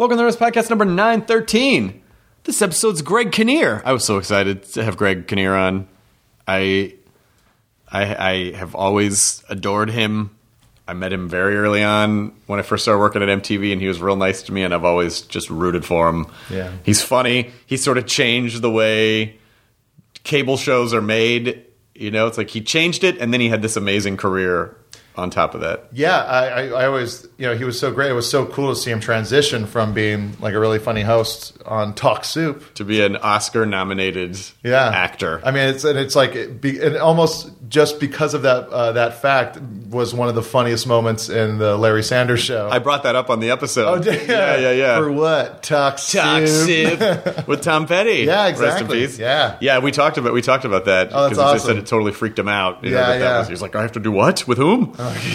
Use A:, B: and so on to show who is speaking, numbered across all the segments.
A: Welcome to the Nerdist Podcast number 913. This episode's Greg Kinnear. I was so excited to have Greg Kinnear on. I have always adored him. I met him very early on when I first started working at MTV, and he was real nice to me, and I've always just rooted for him.
B: Yeah.
A: He's funny. He sort of changed the way cable shows are made. You know, it's like he changed it, and then he had this amazing career on top of that.
B: Yeah, I always, he was so great. It was so cool to see him transition from being like a really funny host on Talk Soup
A: To be an Oscar-nominated actor.
B: I mean, it's like and almost just because of that fact was one of the funniest moments in the Larry Sanders Show.
A: I brought that up on the episode.
B: Oh,
A: yeah.
B: For what? Talk
A: Soup with Tom Petty.
B: Yeah, exactly.
A: Rest in peace.
B: Yeah,
A: we talked about that.
B: Oh, that's
A: because
B: awesome.
A: he said it totally freaked him out. He was like, I have to do what with whom?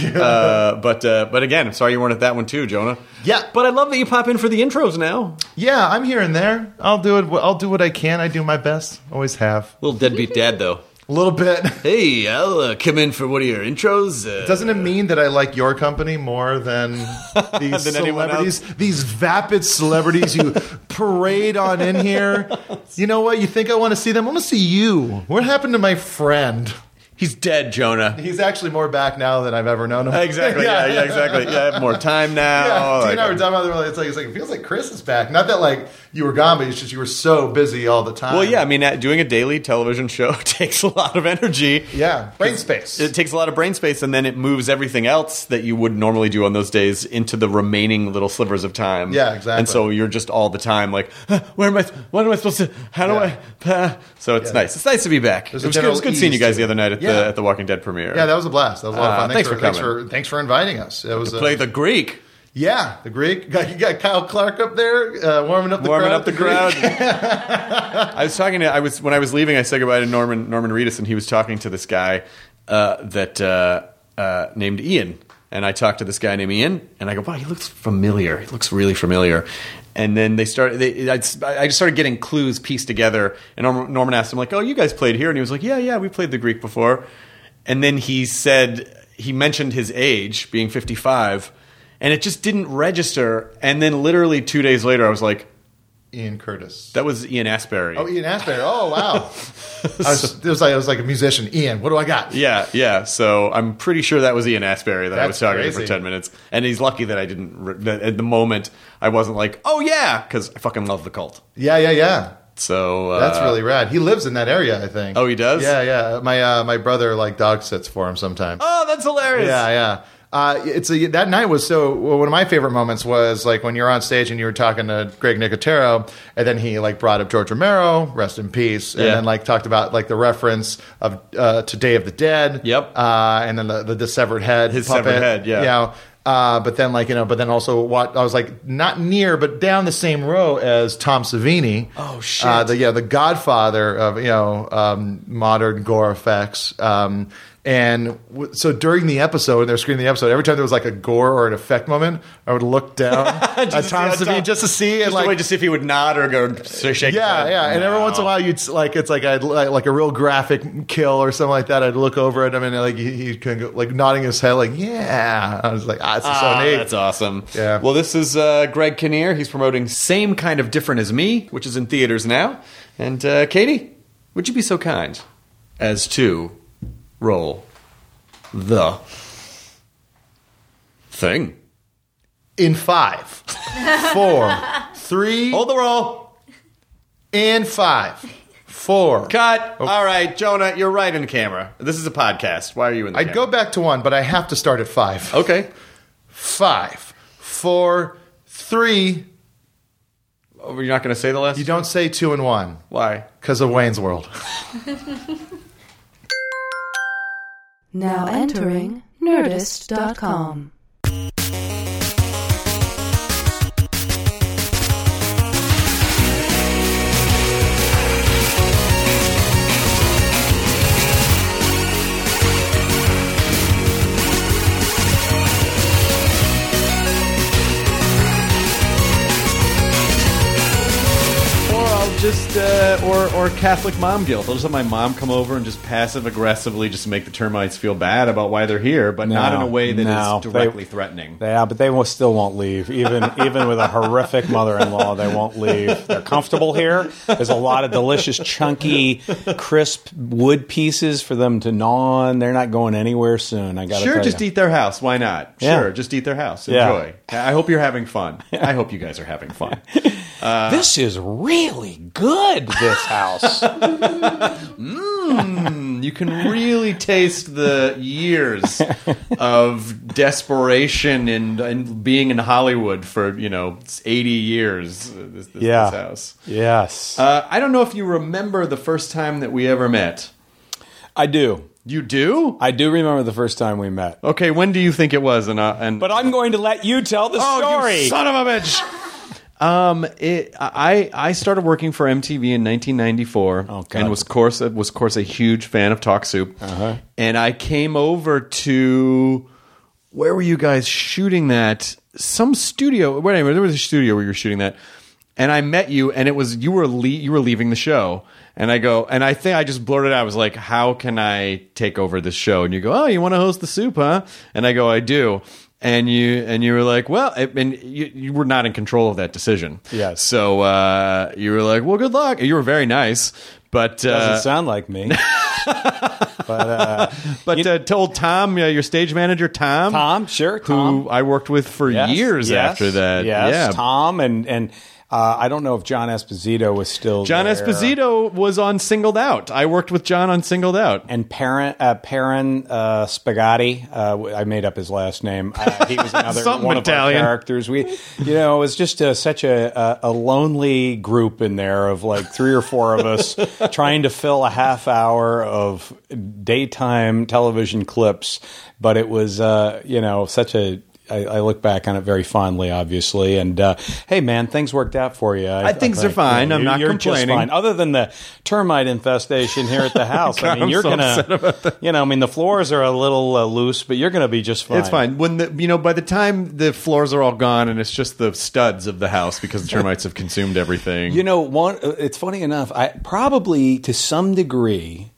A: But again, I'm sorry you weren't at that one too, Jonah.
B: Yeah,
A: but I love that you pop in for the intros now.
B: Yeah, I'm here and there. I'll do it. I'll do what I can. I do my best. Always have.
A: Little deadbeat dad though.
B: A little bit.
A: Hey, I'll come in for one of your intros.
B: Doesn't it mean that I like your company more than these
A: than
B: celebrities? These vapid celebrities you parade on in here. You know what? You think I want to see them? I want to see you. What happened to my friend?
A: He's dead, Jonah.
B: He's actually more back now than I've ever known him.
A: Exactly. Yeah, exactly. Yeah, I have more time now.
B: Yeah, T and I were talking about it. It's like it feels like Chris is back. Not that like you were gone, but it's just you were so busy all the time.
A: Well, yeah. I mean, doing a daily television show takes a lot of energy.
B: Yeah, brain space.
A: It takes a lot of brain space, and then it moves everything else that you would normally do on those days into the remaining little slivers of time.
B: Yeah, exactly.
A: And so you're just all the time like, where am I? What am I supposed to? How do I? So it's nice. It's nice to be back. It was good seeing you guys the other night at the Walking Dead premiere.
B: Yeah, that was a blast. That was a lot of fun.
A: Thanks for coming.
B: Thanks for inviting us. It was
A: play the Greek.
B: Yeah, the Greek. You got Kyle Clark up there warming up the crowd.
A: When I was leaving, I said goodbye to Norman Reedus, and he was talking to this guy named Ian. And I talked to this guy named Ian, and I go, wow, he looks familiar. He looks really familiar. And then I just started getting clues pieced together. And Norman asked him, like, oh, you guys played here? And he was like, yeah, we played the Greek before. And then he mentioned his age, being 55, and it just didn't register. And then literally 2 days later, I was like,
B: Ian Curtis.
A: That was Ian Astbury.
B: Oh, Ian Astbury. Oh, wow. I was like a musician. Ian, what do I got?
A: Yeah. So I'm pretty sure that was Ian Astbury that I was talking
B: crazy.
A: to for 10 minutes. And he's lucky that I didn't, that at the moment, I wasn't like, oh, yeah, because I fucking love the Cult.
B: Yeah.
A: So
B: that's really rad. He lives in that area, I think.
A: Oh, he does?
B: Yeah. My brother like dog sits for him sometimes.
A: Oh, that's hilarious.
B: Yeah. That night was one of my favorite moments was like when you're on stage and you were talking to Greg Nicotero, and then he like brought up George Romero, rest in peace, and then like talked about like the reference of to Day of the Dead.
A: Yep.
B: And then the severed head,
A: his
B: puppet,
A: severed head. Yeah.
B: But then also I was like not near, but down the same row as Tom Savini.
A: Oh shit!
B: The Godfather of modern gore effects. And so during the episode, and they're screening the episode, every time there was like a gore or an effect moment, I would look down at Tom Savini just to see, and
A: like just see if he would nod or go shake.
B: Yeah. And every once in a while, you'd I'd like a real graphic kill or something like that. I'd look over at him and like he kind of go, like nodding his head, like yeah. I was like, this is so neat.
A: That's awesome.
B: Yeah.
A: Well, this is Greg Kinnear. He's promoting Same Kind of Different as Me, which is in theaters now. And Katie, would you be so kind as to roll the thing
B: in 5, 4, 3.
A: Hold the roll.
B: And 5, 4.
A: Cut. Oh. All right, Jonah, you're right in the camera. This is a podcast. Why are you in the camera?
B: I'd go back to 1, but I have to start at 5.
A: Okay.
B: 5, 4, 3.
A: Oh, you're not going to say the last?
B: You don't say 2 and 1.
A: Why?
B: Because of Wayne's World.
C: Now entering Nerdist.com.
A: just or Catholic mom guilt. I'll just have my mom come over and just passive aggressively just make the termites feel bad about why they're here, but not in a way that is directly threatening.
D: Yeah, but they still won't leave. Even with a horrific mother-in-law, they won't leave. They're comfortable here. There's a lot of delicious, chunky, crisp wood pieces for them to gnaw on. They're not going anywhere soon. I got to tell you.
A: Just eat their house. Why not?
D: Yeah.
A: Sure, just eat their house. Enjoy. I hope you're having fun. I hope you guys are having fun.
D: This is really good, this house.
A: You can really taste the years of desperation and being in Hollywood for 80 years. This house.
D: Yes.
A: I don't know if you remember the first time that we ever met.
D: I do.
A: You do?
D: I do remember the first time we met.
A: Okay, when do you think it was?
D: But I'm going to let you tell the story.
A: You son of a bitch! I started working for MTV in 1994, and was of course a huge fan of Talk Soup.
D: Uh-huh.
A: And I came over to where were you guys shooting that? Some studio. Whatever, there was a studio where you were shooting that, and I met you, and it was you were leaving the show. And I go, and I think I just blurted out, I was like, how can I take over this show? And you go, oh, you want to host the Soup, huh? And I go, I do. And you were like, well, and you were not in control of that decision.
D: Yes.
A: So you were like, well, good luck. You were very nice, but
D: doesn't sound like me.
A: But told Tom, your stage manager, Tom.
D: Tom, sure, Tom.
A: Who I worked with for years after that.
D: Yes,
A: yeah.
D: Tom and I don't know if John Esposito was still
A: John
D: there.
A: Esposito was on Singled Out. I worked with John on Singled Out.
D: And Perrin Spagatti, I made up his last name. He was another one
A: Italian.
D: Of our characters. It was just such a lonely group in there of like 3 or 4 of us trying to fill a half hour of daytime television clips. But it was, such a... I look back on it very fondly, obviously. And, hey, man, things worked out for you.
A: Things are fine. I'm not complaining.
D: Just fine. Other than the termite infestation here at the house. I mean, you're going to, the floors are a little loose, but you're going to be just fine.
A: It's fine. When by the time the floors are all gone and it's just the studs of the house because the termites have consumed everything.
D: It's funny enough. I probably, to some degree,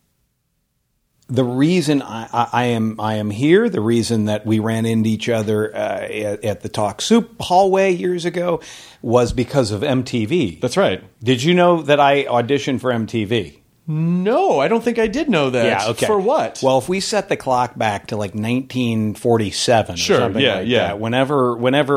D: the reason I am here, the reason that we ran into each other at the Talk Soup hallway years ago, was because of MTV.
A: That's right.
D: Did you know that I auditioned for MTV?
A: No, I don't think I did know that.
D: Yeah, okay.
A: For what?
D: Well, if we set the clock back to like 1947 or something like that, whenever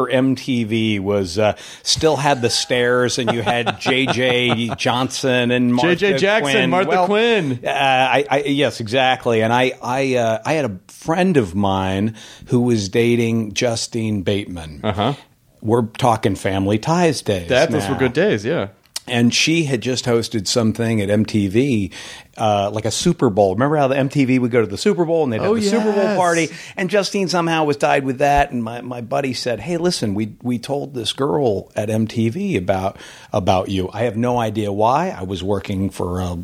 D: MTV was still had the stairs and you had J.J. Johnson and Martha
A: J.J. Jackson,
D: Quinn.
A: Martha Quinn.
D: Yes, exactly. And I had a friend of mine who was dating Justine Bateman.
A: Uh-huh.
D: We're talking Family Ties days.
A: Those were good days, yeah.
D: And she had just hosted something at MTV, like a Super Bowl. Remember how the MTV would go to the Super Bowl and they'd have the Super Bowl party? And Justine somehow was tied with that. And my buddy said, hey, listen, we told this girl at MTV about you. I have no idea why. I was working for a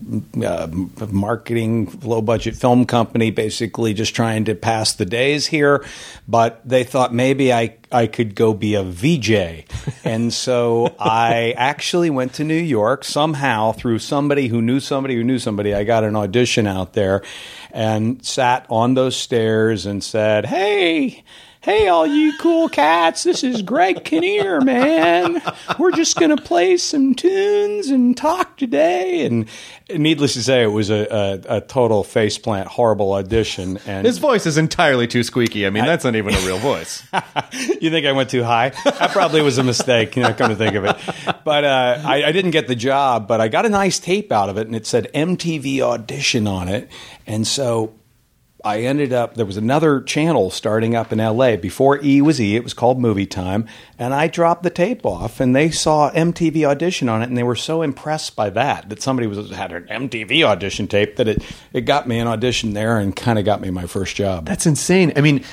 D: marketing, low-budget film company, basically just trying to pass the days here. But they thought maybe I could go be a VJ. And so I actually went to New York somehow through somebody who knew somebody who knew somebody. I got an audition out there and sat on those stairs and said, hey, all you cool cats, this is Greg Kinnear, man. We're just going to play some tunes and talk today. And needless to say, it was a total faceplant, horrible audition. And
A: his voice is entirely too squeaky. I mean, that's not even a real voice.
D: You think I went too high? That probably was a mistake, come to think of it. But I didn't get the job, but I got a nice tape out of it, and it said MTV Audition on it. And so I ended up, there was another channel starting up in L.A. Before E was E, it was called Movie Time, and I dropped the tape off, and they saw MTV Audition on it, and they were so impressed by that somebody had an MTV audition tape that it got me an audition there and kind of got me my first job.
A: That's insane. I mean,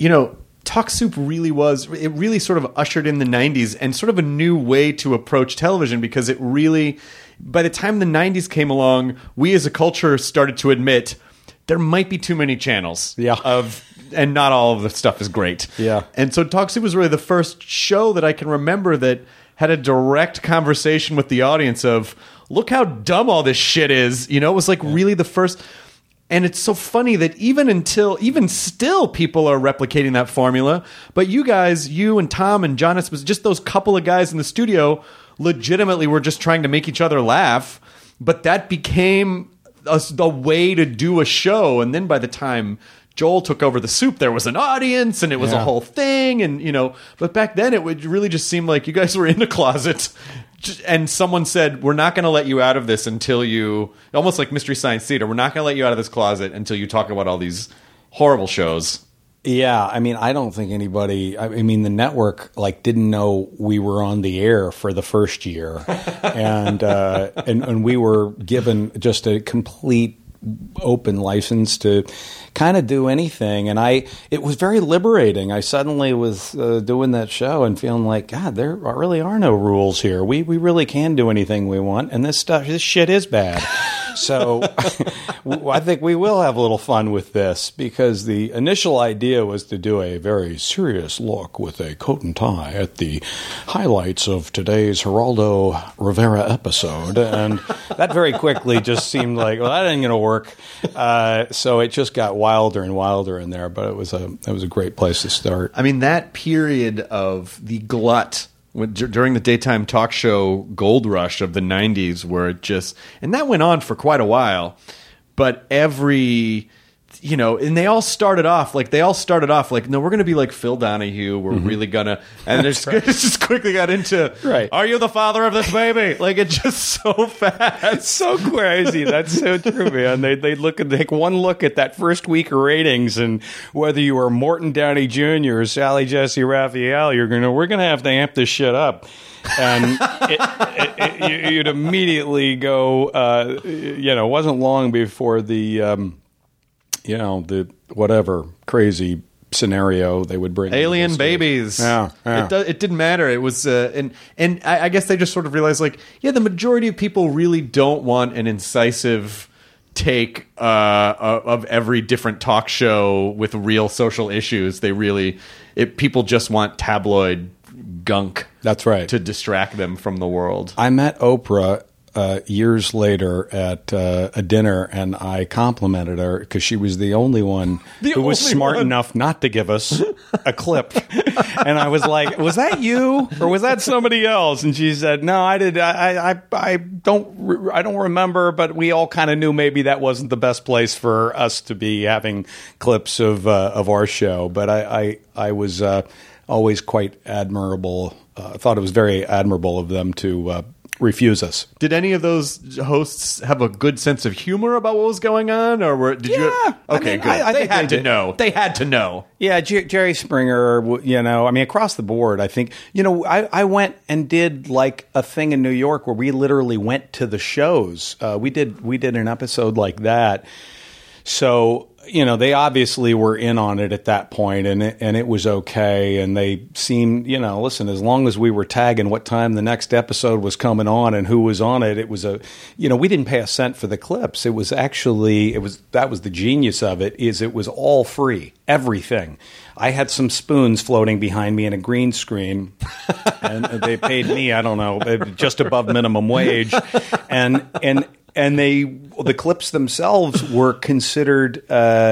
A: Talk Soup really sort of ushered in the 90s and sort of a new way to approach television because it really, by the time the 90s came along, we as a culture started to admit there might be too many channels and not all of the stuff is great.
D: Yeah.
A: And so Talk Soup was really the first show that I can remember that had a direct conversation with the audience of, look how dumb all this shit is. You know, it was like really the first. And it's so funny that even still, people are replicating that formula. But you guys, you and Tom and John, was just those couple of guys in the studio, legitimately were just trying to make each other laugh. But that became the way to do a show. And then by the time Joel took over the Soup, there was an audience, and it was a whole thing. And but back then it would really just seem like you guys were in a closet. And someone said, we're not going to let you out of this until you, almost like Mystery Science Theater, we're not going to let you out of this closet until you talk about all these horrible shows.
D: Yeah, I mean, I don't think anybody, I mean, the network didn't know we were on the air for the first year. and we were given just a complete open license to kind of do anything, and it was very liberating. I suddenly was doing that show and feeling like, God, there really are no rules here. We really can do anything we want, and this shit is bad. So I think we will have a little fun with this, because the initial idea was to do a very serious look with a coat and tie at the highlights of today's Geraldo Rivera episode, and that very quickly just seemed like, well, that ain't going to work. So it just got wilder and wilder in there, but it was a great place to start.
A: I mean, that period of the glut during the daytime talk show gold rush of the 90s, where it just, and that went on for quite a while, but every, and they all started off like, no, we're going to be like Phil Donahue. We're really going to, and it just quickly got into,
D: right.
A: Are you the father of this baby? Like, it's just so fast.
D: So crazy. That's so true, man. They take one look at that first week of ratings, and whether you were Morton Downey Jr. or Sally Jesse Raphael, we're going to have to amp this shit up. And you'd immediately go, it wasn't long before the whatever crazy scenario they would bring.
A: Alien babies.
D: Yeah.
A: It didn't matter. It was, and I guess they just sort of realized, the majority of people really don't want an incisive take of every different talk show with real social issues. People just want tabloid gunk.
D: That's right.
A: To distract them from the world.
D: I met Oprah years later at a dinner, and I complimented her because she was the only one who was smart enough not to give us a clip. And I was like, "Was that you, or was that somebody else?" And she said, "No, I did. I don't remember, but we all kind of knew maybe that wasn't the best place for us to be having clips of our show." But I was always quite admirable. I thought it was very admirable of them to refuse us.
A: Did any of those hosts have a good sense of humor about what was going on, or did you? Okay, good. They had to know. They had to know.
D: Yeah, Jerry Springer. Across the board, I think. I went and did a thing in New York where we literally went to the shows. We did an episode like that. So, they obviously were in on it at that point, and it was okay. And they seemed, listen, as long as we were tagging what time the next episode was coming on and who was on it, it was we didn't pay a cent for the clips. It was actually, that was the genius of it, is it was all free, everything. I had some spoons floating behind me in a green screen, and they paid me, I don't know, just above minimum wage. And the clips themselves were considered,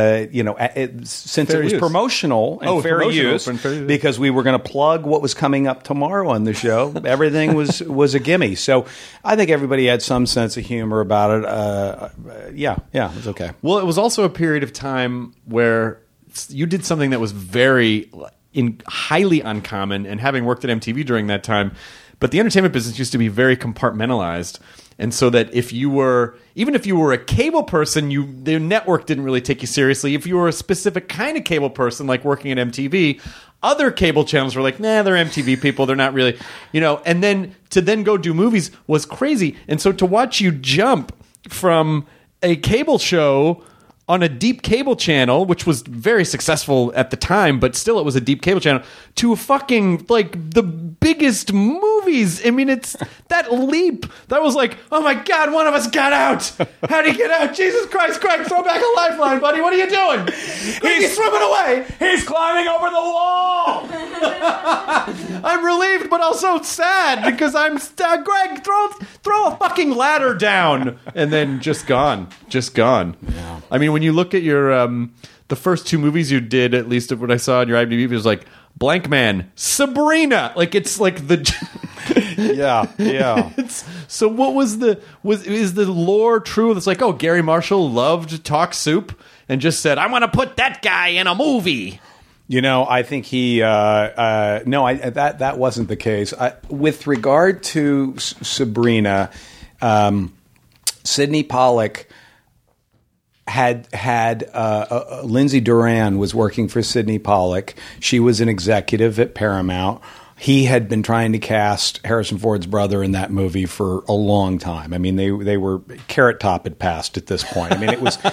D: since it was promotional and fair use, because we were going to plug what was coming up tomorrow on the show. Everything was a gimme. So I think everybody had some sense of humor about it. Yeah, it was okay.
A: Well, it was also a period of time where you did something that was very highly uncommon, and having worked at MTV during that time, but the entertainment business used to be very compartmentalized. And so that even if you were a cable person, the network didn't really take you seriously. If you were a specific kind of cable person, like working at MTV, other cable channels were like, nah, they're MTV people. They're not really, and then to go do movies was crazy. And so to watch you jump from a cable show on a deep cable channel, which was very successful at the time, but still it was a deep cable channel, to a fucking, the biggest movie
E: movies. I mean, it's that leap. That was like, oh my God, one of us got out. How do you get out? Jesus Christ, Greg, throw back a lifeline, buddy. What are you doing? Greg, he's swimming away.
D: He's climbing over the wall.
E: I'm relieved, but also sad because I'm Greg, throw a fucking ladder down, and then just gone.
D: Yeah.
E: I mean, when you look at your the first two movies you did, at least of what I saw on your IMDb, it was like Blank Man, Sabrina. Like it's like the
D: yeah.
E: So what was is the lore true? It's like, oh, Gary Marshall loved Talk Soup and just said, I want to put that guy in a movie.
D: You know, I think he. That wasn't the case. With regard to Sabrina, Sidney Pollack had Lindsay Duran was working for Sidney Pollack. She was an executive at Paramount. He had been trying to cast Harrison Ford's brother in that movie for a long time. I mean, they were Carrot Top had passed at this point. I mean,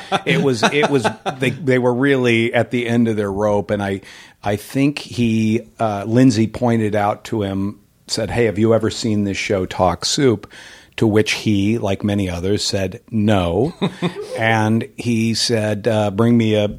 D: they were really at the end of their rope. And I think Lindsay pointed out to him, said, "Hey, have you ever seen this show Talk Soup?" To which he, like many others, said no. And he said, "Bring me a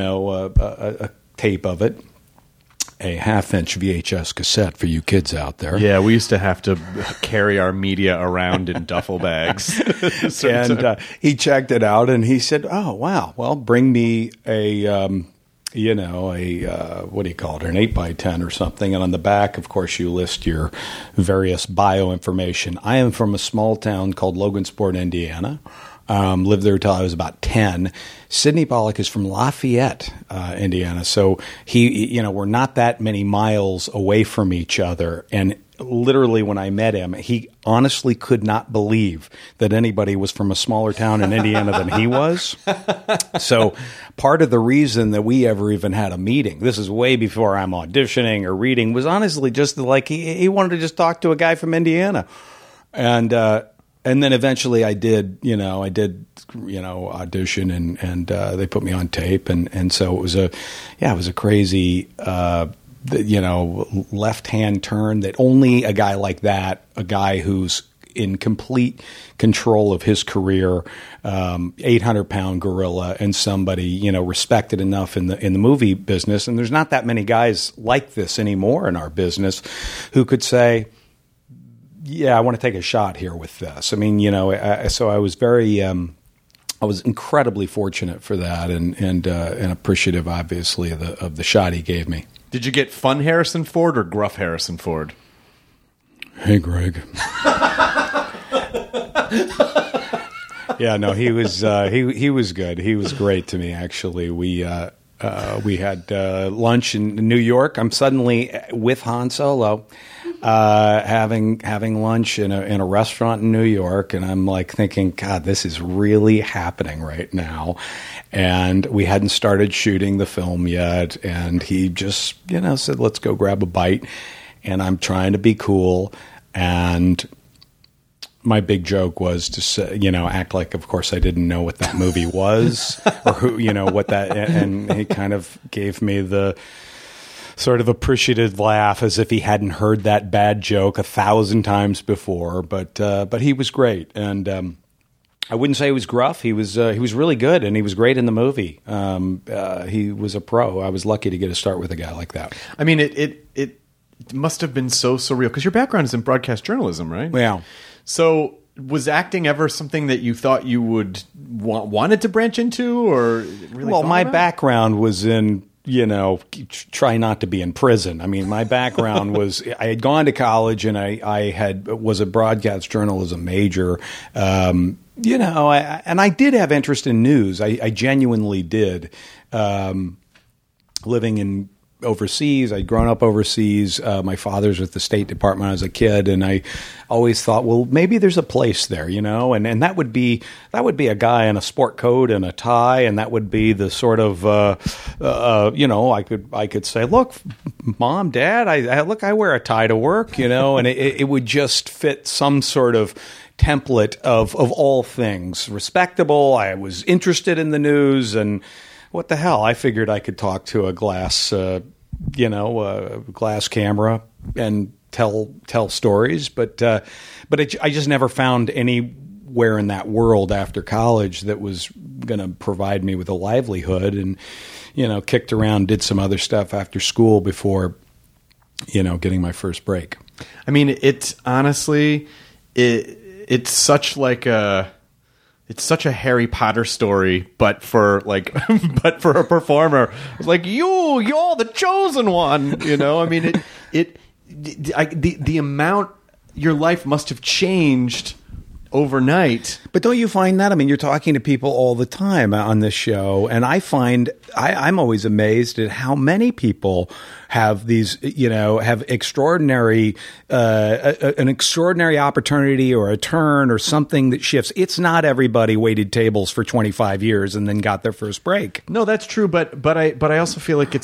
D: tape of it." A half-inch VHS cassette for you kids out there.
E: Yeah, we used to have to carry our media around in duffel bags.
D: And he checked it out, and he said, "Oh, wow. Well, bring me a what do you call it, an 8x10 or something." And on the back, of course, you list your various bio information. I am from a small town called Logansport, Indiana. Lived there until I was about 10. Sidney Pollack is from Lafayette, Indiana. So we're not that many miles away from each other. And literally when I met him, he honestly could not believe that anybody was from a smaller town in Indiana than he was. So part of the reason that we ever even had a meeting, this is way before I'm auditioning or reading, was honestly just like he wanted to just talk to a guy from Indiana. And then eventually I did audition and they put me on tape. And so it was a crazy, left-hand turn that only a guy like that, a guy who's in complete control of his career, 800-pound gorilla, and somebody, respected enough in the movie business. And there's not that many guys like this anymore in our business who could say, yeah, I want to take a shot here with this. I mean, so I was I was incredibly fortunate for that and appreciative, obviously, of the shot he gave me.
E: Did you get fun Harrison Ford or gruff Harrison Ford?
D: Hey, Greg. Yeah, no, he was he was good. He was great to me, actually. We had lunch in New York. I'm suddenly with Han Solo. Having lunch in a restaurant in New York, and I'm like thinking, God, this is really happening right now. And we hadn't started shooting the film yet, and he just said, let's go grab a bite. And I'm trying to be cool, and my big joke was to say, act like, of course, I didn't know what that movie was or who, what that, and he kind of gave me the sort of appreciative laugh as if he hadn't heard that bad joke 1,000 times before. But he was great, and I wouldn't say he was gruff. He was really good, and he was great in the movie. He was a pro. I was lucky to get a start with a guy like that.
E: I mean, it must have been so surreal because your background is in broadcast journalism, right?
D: Yeah.
E: So was acting ever something that you thought you would wanted to branch into, or really?
D: Well, my background was in try not to be in prison. I mean, my background was I had gone to college and I was a broadcast journalism major. And I did have interest in news. I genuinely did. Living in overseas, I'd grown up overseas. My father's with the State Department when I was a kid, and I always thought, well, maybe there's a place there, and that would be a guy in a sport coat and a tie, and that would be the sort of I could say, look, Mom, Dad, I wear a tie to work, and it would just fit some sort of template of all things respectable. I was interested in the news, and what the hell? I figured I could talk to a glass camera and tell stories, but I just never found anywhere in that world after college that was going to provide me with a livelihood, and kicked around, did some other stuff after school before getting my first break.
E: I mean, it's honestly, it's such like it's such a Harry Potter story, but for a performer. It's like you're the chosen one. I mean, the amount your life must have changed overnight.
D: But don't you find that? I mean, you're talking to people all the time on this show, and I find I'm always amazed at how many people have these, have extraordinary, an extraordinary opportunity or a turn or something that shifts. It's not everybody waited tables for 25 years and then got their first break.
E: No, that's true. But I also feel like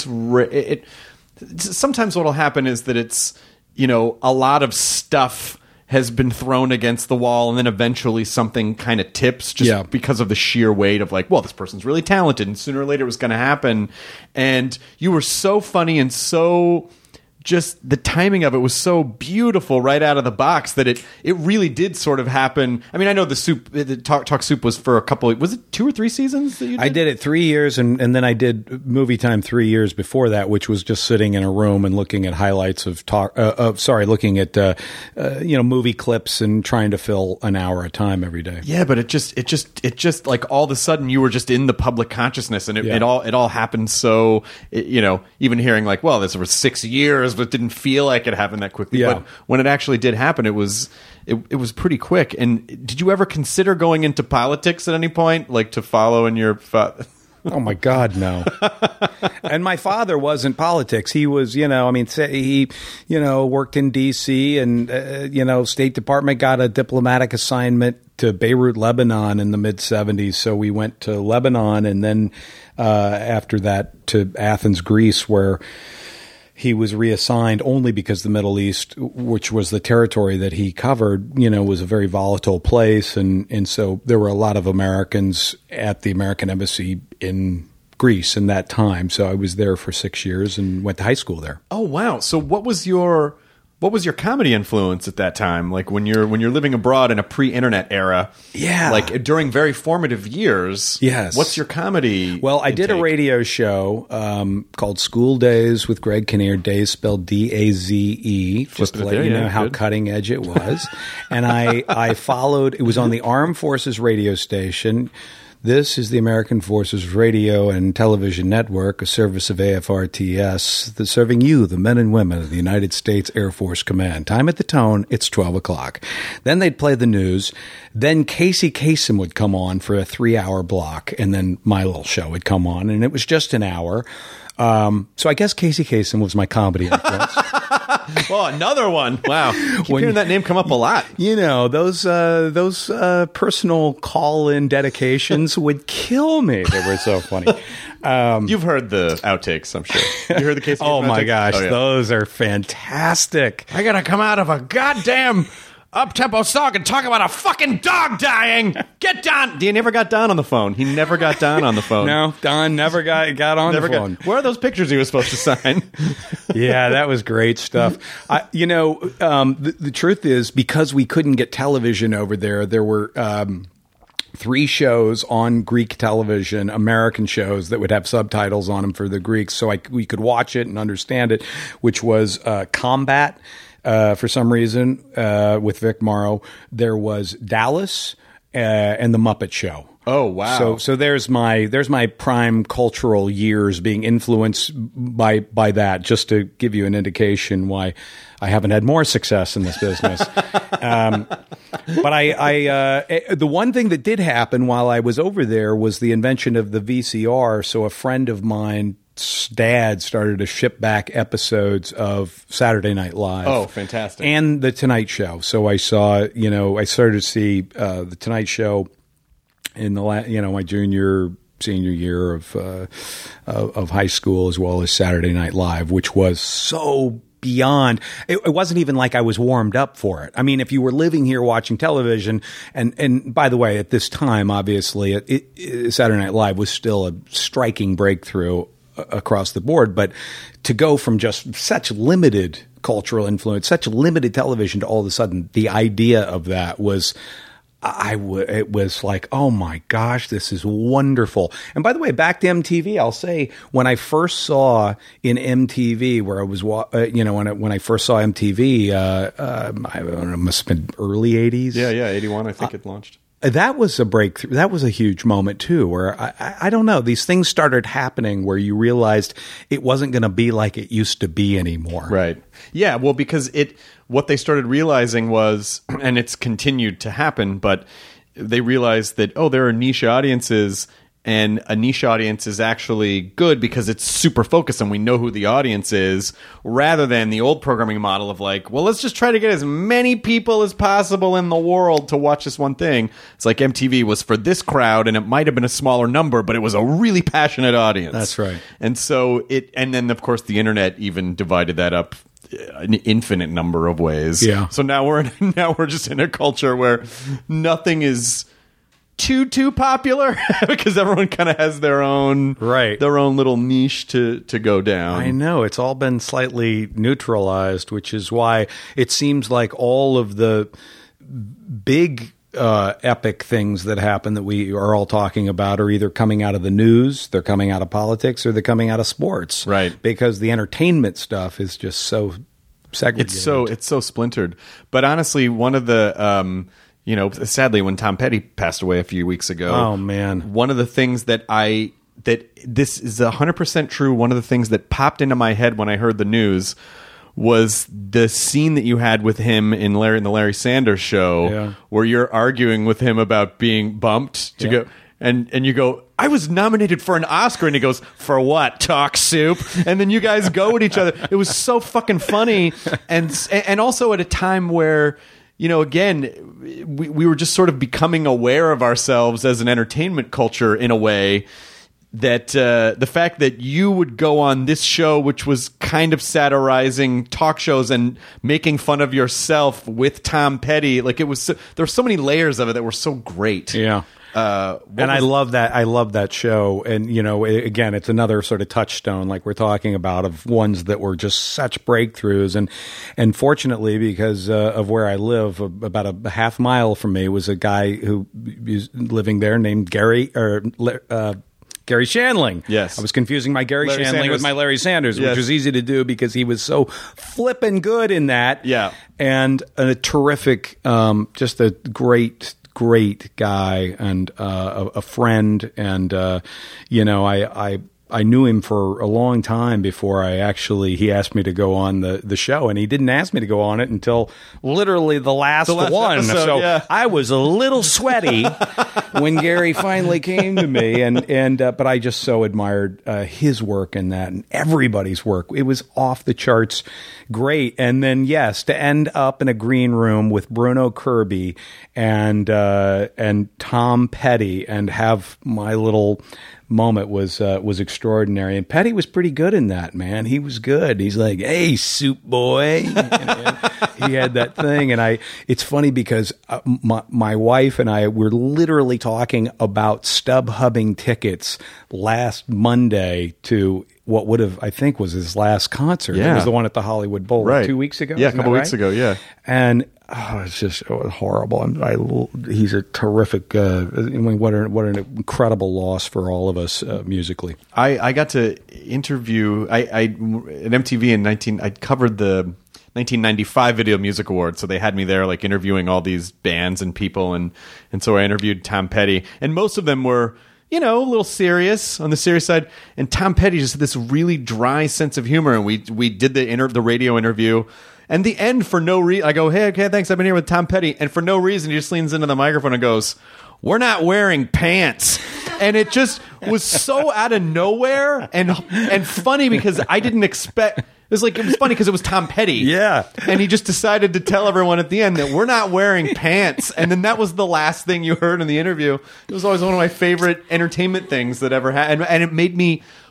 E: sometimes what'll happen is that it's, a lot of stuff has been thrown against the wall, and then eventually something kind of tips just because of the sheer weight of like, well, this person's really talented, and sooner or later it was going to happen. And you were so funny and so just the timing of it was so beautiful right out of the box that it really did sort of happen. I mean, I know the Talk Soup was for a couple, was it 2 or 3 seasons that you did?
D: I did it 3 years, and then I did Movie Time 3 years before that, which was just sitting in a room and looking at highlights of looking at movie clips and trying to fill an hour a time every day.
E: Yeah, but it just like all of a sudden you were just in the public consciousness, and it all happened so even hearing like, well, this was 6 years, but it didn't feel like it happened that quickly.
D: Yeah.
E: But when it actually did happen, it was pretty quick. And did you ever consider going into politics at any point, like to follow in your
D: Oh my God, no. And my father was in politics. He was, he worked in D.C. and, State Department, got a diplomatic assignment to Beirut, Lebanon in the mid-'70s. So we went to Lebanon, and then after that to Athens, Greece, where he was reassigned only because the Middle East, which was the territory that he covered, was a very volatile place. And so there were a lot of Americans at the American embassy in Greece in that time. So I was there for 6 years and went to high school there.
E: Oh, wow. So what was your comedy influence at that time? Like when you're living abroad in a pre-internet era, like during very formative years.
D: Yes.
E: What's your comedy?
D: Well, I did a radio show called School Days with Greg Kinnear. Days spelled D-A-Z-E, just to let you know how cutting edge it was. And I followed. It was on the Armed Forces radio station. This is the American Forces Radio and Television Network, a service of AFRTS, that's serving you, the men and women of the United States Air Force Command. Time at the tone, it's 12 o'clock. Then they'd play the news. Then Casey Kasem would come on for a 3-hour block, and then my little show would come on, and it was just an hour. So I guess Casey Kasem was my comedy influence.
E: Well, another one. Wow. Keep hearing that name come up a lot.
D: Those personal call-in dedications would kill me. They were so funny.
E: You've heard the outtakes, I'm sure. You heard the Casey Kasem
D: Oh, my
E: outtakes?
D: gosh.
E: Oh, yeah.
D: Those are fantastic.
E: I gotta come out of a goddamn up-tempo song and talk about a fucking dog dying. Get Don. He never got Don on the phone. He never got Don on the phone.
D: No, Don never got on the phone.
E: Where are those pictures he was supposed to sign?
D: Yeah, that was great stuff. The truth is, because we couldn't get television over there, there were 3 shows on Greek television, American shows that would have subtitles on them for the Greeks, so we could watch it and understand it, which was Combat. For some reason, with Vic Morrow, there was Dallas and The Muppet Show.
E: Oh, wow.
D: So there's my prime cultural years being influenced by that, just to give you an indication why I haven't had more success in this business. But the one thing that did happen while I was over there was the invention of the VCR. So a friend of mine, dad, started to ship back episodes of Saturday Night Live.
E: Oh, fantastic.
D: And The Tonight Show. So I saw, I started to see The Tonight Show in my senior year of high school, as well as Saturday Night Live, which was so beyond. It wasn't even like I was warmed up for it. I mean, if you were living here watching television, and by the way, at this time, obviously, Saturday Night Live was still a striking breakthrough across the board, but to go from just such limited cultural influence, such limited television, to all of a sudden the idea of that was, it was like, oh my gosh, this is wonderful. And by the way, back to MTV, I'll say when I first saw in MTV, where I was, when I first saw MTV, I don't know, it must have been early 80s.
E: Yeah, 81, I think it launched.
D: That was a breakthrough. That was a huge moment too, where I don't know, these things started happening where you realized it wasn't going to be like it used to be anymore.
E: Right. Yeah. Well, because what they started realizing was, and it's continued to happen, but they realized that, there are niche audiences, and a niche audience is actually good because it's super focused and we know who the audience is, rather than the old programming model of like, well, let's just try to get as many people as possible in the world to watch this one thing. It's like MTV was for this crowd, and it might have been a smaller number, but it was a really passionate audience.
D: That's right.
E: And so and then of course the internet even divided that up an infinite number of ways.
D: Yeah.
E: So now we're just in a culture where nothing is too popular because everyone kind of has their own little niche to go down.
D: I know, it's all been slightly neutralized, which is why it seems like all of the big epic things that happen that we are all talking about are either coming out of the news, they're coming out of politics, or they're coming out of sports.
E: Right.
D: Because the entertainment stuff is just so segregated.
E: It's so splintered. But honestly, one of the sadly, when Tom Petty passed away a few weeks ago,
D: oh man,
E: one of the things that this is 100% true. One of the things that popped into my head when I heard the news was the scene that you had with him in the Larry Sanders Show, where you're arguing with him about being bumped to go, and you go, I was nominated for an Oscar, and he goes, for what? Talk soup. And then you guys go at each other. It was so fucking funny, and also at a time where, again, we were just sort of becoming aware of ourselves as an entertainment culture in a way that the fact that you would go on this show, which was kind of satirizing talk shows and making fun of yourself with Tom Petty, like there were so many layers of it that were so great.
D: Yeah. I love that. I love that show. And, again, it's another sort of touchstone, like we're talking about, of ones that were just such breakthroughs. And fortunately, because of where I live, about a half mile from me was a guy who was living there named Gary Shandling.
E: Yes.
D: I was confusing my Gary
E: Larry
D: Shandling
E: Sanders.
D: with my Larry Sanders,
E: Yes.
D: which was easy to do because he was so flippin' good in that.
E: Yeah.
D: And a terrific, just a great guy and a friend. And, I knew him for a long time before he asked me to go on the show, and he didn't ask me to go on it until literally the last one.
E: episode,
D: so
E: yeah.
D: I was a little sweaty when Gary finally came to me, but I just so admired his work in that, and everybody's work. It was off the charts great. And then, yes, to end up in a green room with Bruno Kirby and Tom Petty and have my little moment was extraordinary. And Petty was pretty good in that, man. He was good. He's like, hey, soup boy. He had that thing. And it's funny because my wife and I were literally talking about StubHubbing tickets last Monday to what would have, I think, was his last concert.
E: Yeah.
D: It was the one at the Hollywood Bowl,
E: Right.
D: 2 weeks ago.
E: Yeah, a
D: Isn't
E: couple
D: that
E: weeks
D: right?
E: ago, yeah.
D: And it's just horrible. He's a terrific. What an incredible loss for all of us musically.
E: I got to interview at MTV I covered the 1995 Video Music Awards, so they had me there like interviewing all these bands and people, and so I interviewed Tom Petty, and most of them were, a little serious, on the serious side, and Tom Petty just had this really dry sense of humor, and we did the radio interview. And the end, for no reason, I go, hey, okay, thanks, I've been here with Tom Petty. And for no reason, he just leans into the microphone and goes, we're not wearing pants. And it just was so out of nowhere and funny because I didn't expect... It was funny because it was Tom Petty.
D: Yeah.
E: And he just decided to tell everyone at the end that we're not wearing pants. And then that was the last thing you heard in the interview. It was always one of my favorite entertainment things that ever happened. And it made me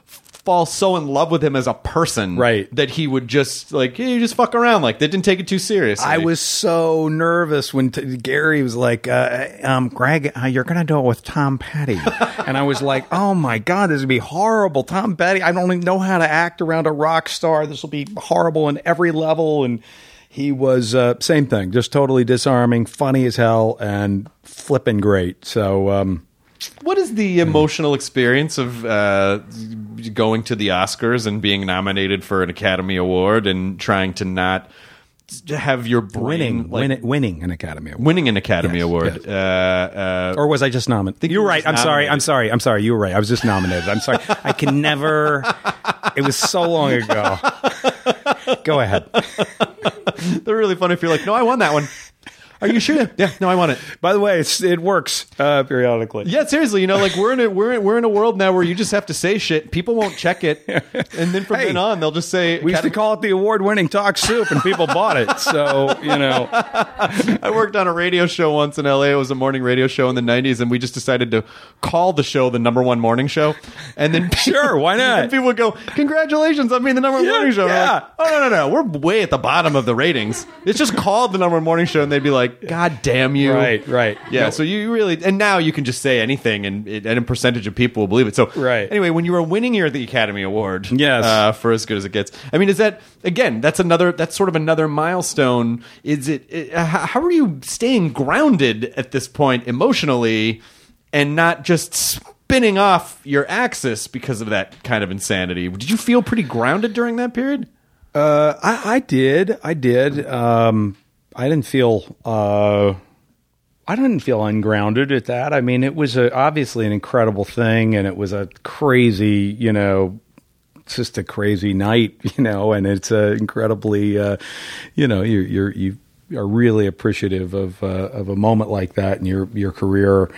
E: fall so in love with him as a person,
D: Right.
E: that he would just like, hey, you just fuck around, like they didn't take it too seriously.
D: I was so nervous when Gary was like, Greg, you're going to do it with Tom Petty. And I was like, oh my God, this would be horrible. Tom Petty, I don't even know how to act around a rock star. This will be horrible in every level. And he was, same thing, just totally disarming, funny as hell, and flipping great. So,
E: what is the emotional experience of going to the Oscars and being nominated for an Academy Award and trying to not have your brain
D: winning an Academy Award?
E: Winning an Academy
D: Yes,
E: Award.
D: yes. Or was I just nominated? You're right. I'm sorry. You were right. I was just nominated. I'm sorry. I can never. It was so long ago. Go ahead.
E: They're really funny if you're like, no, I won that one. Are you sure? Yeah, no, I want it.
D: By the way, it works periodically.
E: Yeah, seriously, like we're in a world now where you just have to say shit. People won't check it, and then from then on, they'll just say.
D: We used to call it the award-winning Talk Soup, and people bought it. So
E: I worked on a radio show once in LA. It was a morning radio show in the '90s, and we just decided to call the show the #1 morning show. And then
D: sure, why not?
E: And people would go, "Congratulations on being the #1 morning show."
D: Yeah.
E: Like, oh no, we're way at the bottom of the ratings. It's just called the #1 morning show, and they'd be like, God damn you.
D: Right.
E: Yeah,
D: No.
E: so you really, and now you can just say anything, and a percentage of people will believe it. So,
D: right.
E: Anyway, when you were winning the Academy Award,
D: yes,
E: for As Good as It Gets, I mean, is that, again, that's sort of another milestone. Is it, how are you staying grounded at this point emotionally and not just spinning off your axis because of that kind of insanity? Did you feel pretty grounded during that period?
D: I did. I didn't feel ungrounded at that. I mean, it was obviously an incredible thing, and it was a crazy, it's just a crazy night, and it's incredibly, you are really appreciative of a moment like that in your career.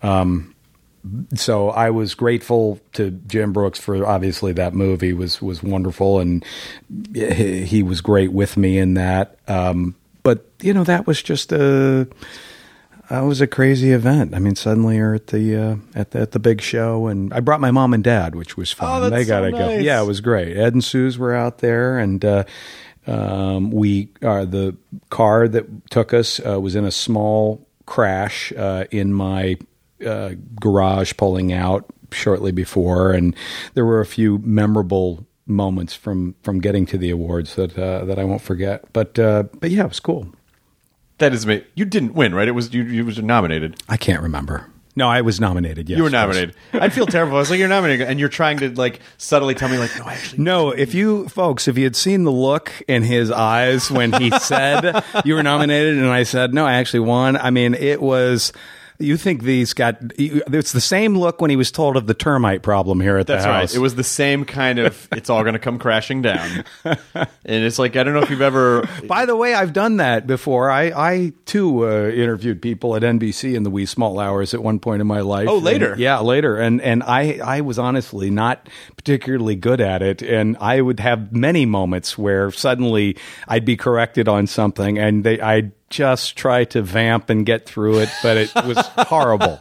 D: So I was grateful to Jim Brooks for, obviously, that movie was wonderful, and he was great with me in that. But that was just that was a crazy event. I mean, suddenly you're at the big show, and I brought my mom and dad, which was fun.
E: Oh, that's
D: they gotta
E: so
D: go.
E: nice.
D: Yeah, it was great. Ed and Suze were out there, and the car that took us was in a small crash in my garage, pulling out shortly before, and there were a few memorable moments from getting to the awards that I won't forget. But yeah, it was cool.
E: That is me. You didn't win, right? It was you was nominated.
D: I can't remember. No, I was nominated. Yes,
E: you were nominated. I'd feel terrible. I was like, you're nominated, and you're trying to like subtly tell me like, no, actually.
D: No, if you had seen the look in his eyes when he said you were nominated, and I said no, I actually won. I mean, it was. You think it's the same look when he was told of the termite problem here at the house.
E: That's right. It was the same kind of, it's all going to come crashing down. And it's like, I don't know if you've ever...
D: By the way, I've done that before. I too, interviewed people at NBC in the wee small hours at one point in my life.
E: Oh, later?
D: Later. And I was honestly not particularly good at it. And I would have many moments where suddenly I'd be corrected on something, and I'd just try to vamp and get through it, but it was horrible.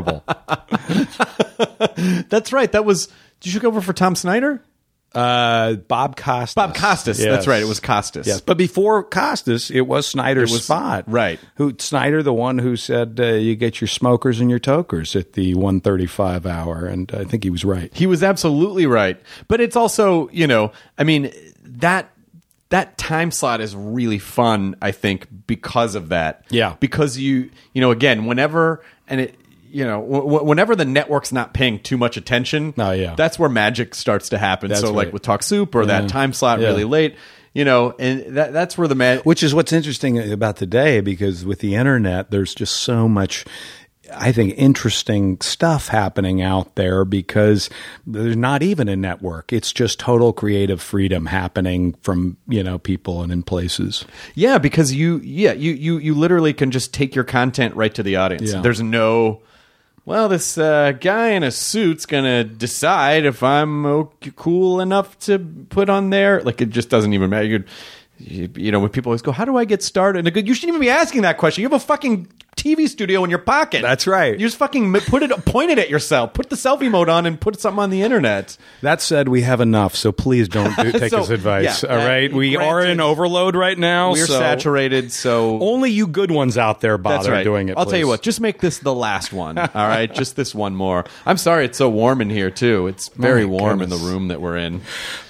E: That's right. Did you shoot over for Tom Snyder?
D: Bob Costas.
E: Yes. That's right. It was Costas.
D: Yes, but before Costas, it was Snyder's spot.
E: Right.
D: Snyder, the one who said you get your smokers and your tokers at the 1:35 hour, and I think he was right.
E: He was absolutely right. But it's also, I mean, that time slot is really fun, I think, because of that.
D: Yeah.
E: Because again, whenever the network's not paying too much attention, that's where magic starts to happen.
D: That's
E: so like
D: right.
E: with Talk Soup or that time slot really late, and that's where the magic...
D: Which is what's interesting about today, because with the internet, there's just so much, I think, interesting stuff happening out there, because there's not even a network. It's just total creative freedom happening from, people and in places.
E: Yeah, because you literally can just take your content right to the audience.
D: Yeah.
E: There's no, this guy in a suit's going to decide if I'm cool enough to put on there. Like, it just doesn't even matter. When people always go, how do I get started? And you shouldn't even be asking that question. You have a fucking TV studio in your pocket.
D: That's right.
E: You just fucking point it at yourself. Put the selfie mode on and put something on the internet.
D: That said, we have enough, so please don't take this advice.
E: Yeah,
D: all right, we are in overload right now.
E: We're saturated, so
D: only you good ones out there bother doing it.
E: I'll tell you what. Just make this the last one. All right, just this one more. I'm sorry, it's so warm in here too. It's very warm in the room that we're in.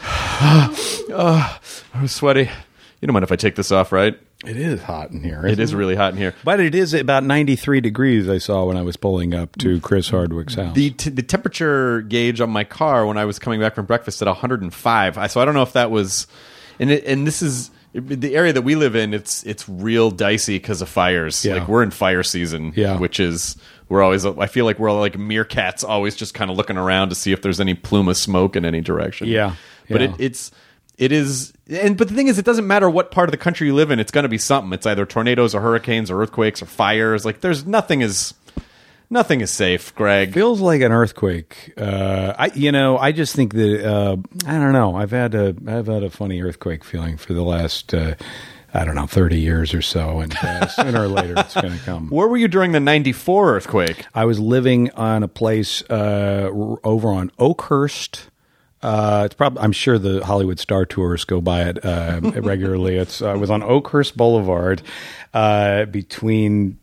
E: I'm sweaty. You don't mind if I take this off, right?
D: It is hot in here.
E: It is really hot in here.
D: But it is about 93 degrees, I saw when I was pulling up to Chris Hardwick's house.
E: The temperature gauge on my car when I was coming back from breakfast at 105. So I don't know if that was... And this is... The area that we live in, it's real dicey because of fires.
D: Yeah.
E: Like, we're in fire season, which is... We're always... I feel like we're like meerkats, always just kind of looking around to see if there's any plume of smoke in any direction.
D: Yeah.
E: But it is, but the thing is, it doesn't matter what part of the country you live in. It's going to be something. It's either tornadoes or hurricanes or earthquakes or fires. Like there's nothing is safe, Greg.
D: Feels like an earthquake. I just think that I don't know. I've had a funny earthquake feeling for the last 30 years or so, and sooner or later it's going to come.
E: Where were you during the 94 earthquake?
D: I was living on a place over on Oakhurst. It's probably. I'm sure the Hollywood Star tourists go by it regularly. It was on Oakhurst Boulevard, between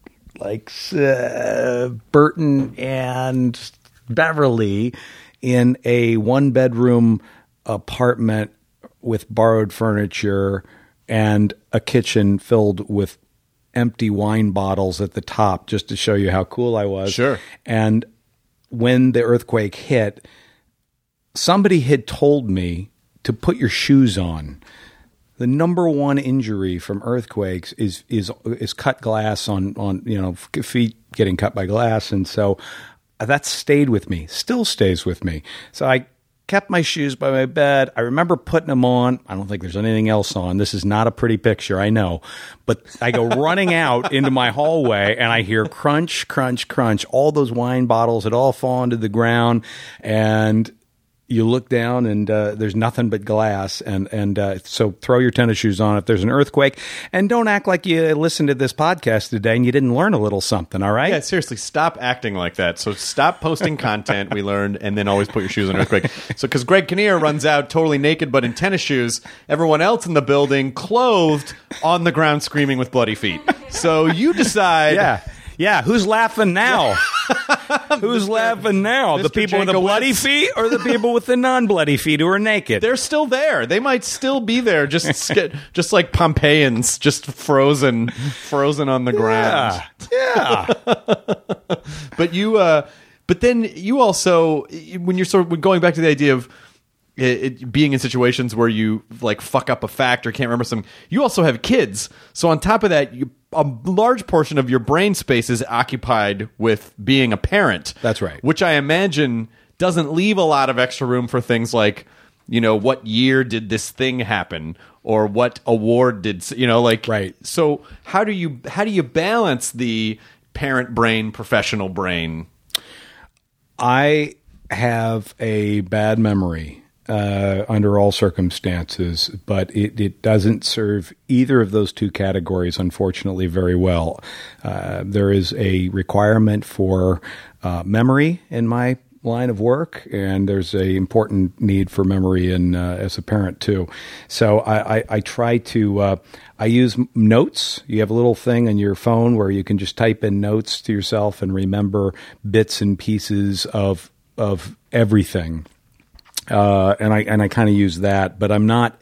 D: Burton and Beverly, in a 1-bedroom apartment with borrowed furniture and a kitchen filled with empty wine bottles at the top, just to show you how cool I was.
E: Sure.
D: And when the earthquake hit, somebody had told me to put your shoes on. The number one injury from earthquakes is cut glass on feet getting cut by glass, and so that stayed with me, still stays with me. So I kept my shoes by my bed. I remember putting them on. I don't think there's anything else on. This is not a pretty picture, I know. But I go running out into my hallway, and I hear crunch, crunch, crunch. All those wine bottles had all fallen to the ground, and you look down and there's nothing but glass. And so throw your tennis shoes on if there's an earthquake. And don't act like you listened to this podcast today and you didn't learn a little something, all right?
E: Yeah, seriously, stop acting like that. So stop posting content we learned, and then always put your shoes on earthquake. So because Greg Kinnear runs out totally naked but in tennis shoes, everyone else in the building clothed on the ground screaming with bloody feet. So you decide...
D: Yeah, who's laughing now? Who's laughing now? The people with the bloody feet or the people with the non-bloody feet who are naked?
E: They're still there. They might still be there, just like Pompeians, just frozen on the ground.
D: Yeah.
E: But then you also, when you're sort of going back to the idea of it being in situations where you like fuck up a fact or can't remember something, you also have kids. So on top of that, a large portion of your brain space is occupied with being a parent.
D: That's right.
E: Which I imagine doesn't leave a lot of extra room for things like, what year did this thing happen, or what award did,
D: right.
E: So how do you balance the parent brain, professional brain?
D: I have a bad memory under all circumstances, but it doesn't serve either of those two categories, unfortunately, very well. There is a requirement for memory in my line of work, and there's a important need for memory as a parent too. So I try to I use notes. You have a little thing on your phone where you can just type in notes to yourself and remember bits and pieces of everything. And I kind of use that, but I'm not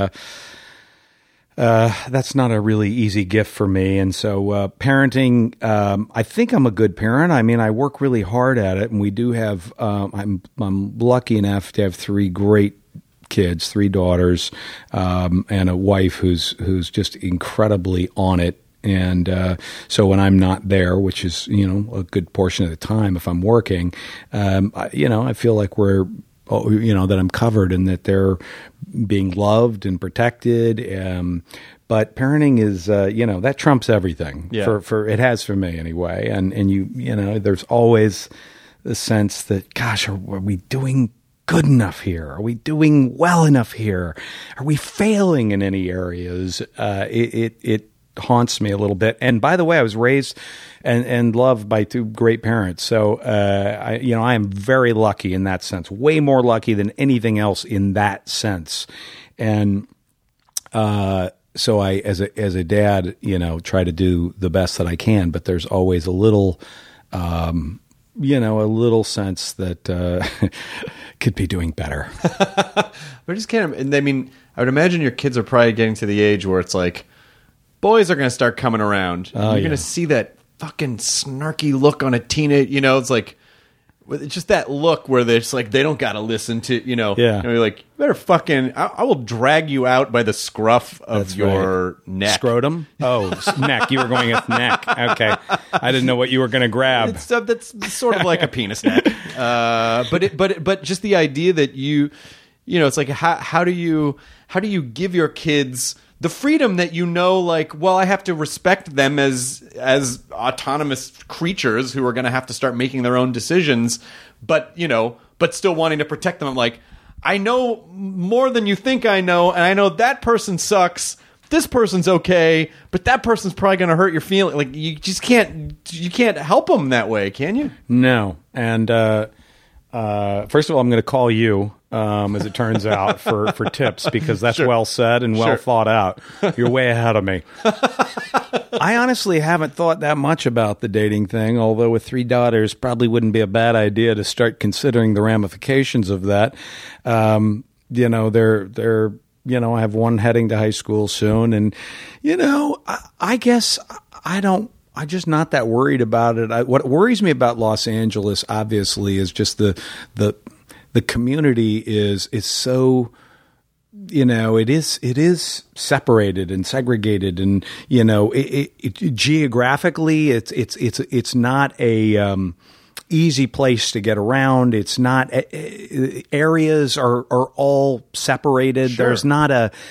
D: that's not a really easy gift for me. And so, parenting, I think I'm a good parent. I mean, I work really hard at it, and we do have, I'm lucky enough to have 3 great kids, 3 daughters, and a wife who's just incredibly on it. And so when I'm not there, which is, a good portion of the time if I'm working, I feel like that I'm covered and that they're being loved and protected. But parenting is, that trumps everything.
E: Yeah.
D: For it has for me anyway. And there's always the sense that, gosh, are we doing good enough here? Are we doing well enough here? Are we failing in any areas? haunts me a little bit. And by the way, I was raised and loved by two great parents. So, I am very lucky in that sense, way more lucky than anything else in that sense. And, so I, as a dad, try to do the best that I can, but there's always a little, a little sense that could be doing better.
E: I just can't. And I mean, I would imagine your kids are probably getting to the age where it's like, boys are going to start coming around. And you're going to see that fucking snarky look on a teenage. It's like, it's just that look where they're just like, they don't got to listen to, you're like, you better fucking, I will drag you out by the scruff of your neck.
D: Scrotum? Oh, neck. You were going with neck. Okay. I didn't know what you were going to grab.
E: That's sort of like a penis neck. But just the idea that it's like, how do you give your kids the freedom that like, well, I have to respect them as autonomous creatures who are going to have to start making their own decisions, but still wanting to protect them. I'm like, I know more than you think I know, and I know that person sucks. This person's okay, but that person's probably going to hurt your feeling. Like, you just can't help them that way, can you?
D: No. And first of all, I'm going to call you. As it turns out, for tips, because that's well said and well thought out. You're way ahead of me. I honestly haven't thought that much about the dating thing, although with 3 daughters, probably wouldn't be a bad idea to start considering the ramifications of that. They're I have one heading to high school soon, and I guess I'm just not that worried about it. What worries me about Los Angeles, obviously, is just the community is so, it is separated and segregated, and geographically it's not a easy place to get around. It's not areas are all separated. Sure. There's not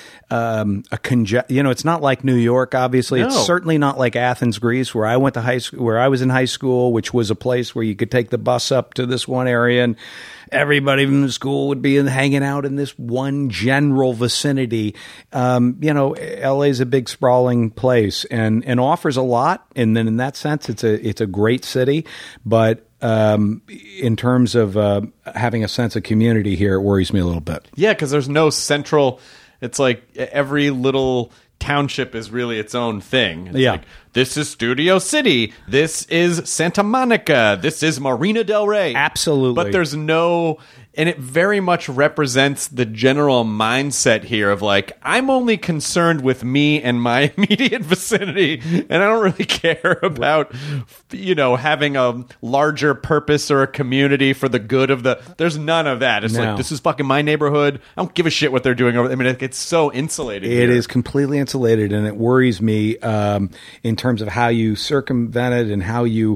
D: it's not like New York, obviously. No. It's certainly not like Athens, Greece, where I went to high school, where I was in high school, which was a place where you could take the bus up to this one area and everybody from the school would be hanging out in this one general vicinity. LA is a big sprawling place and offers a lot. And then in that sense, it's a great city. But in terms of having a sense of community here, it worries me a little bit.
E: Yeah, because there's no central. It's like every little township is really its own thing. It's like, this is Studio City. This is Santa Monica. This is Marina Del Rey.
D: Absolutely.
E: But there's no... And it very much represents the general mindset here of like, I'm only concerned with me and my immediate vicinity, and I don't really care about, having a larger purpose or a community for the good of the... There's none of that. It's like, this is fucking my neighborhood. I don't give a shit what they're doing over there. I mean, it's so insulated.
D: It is completely insulated, and it worries me in terms of how you circumvent it and how you,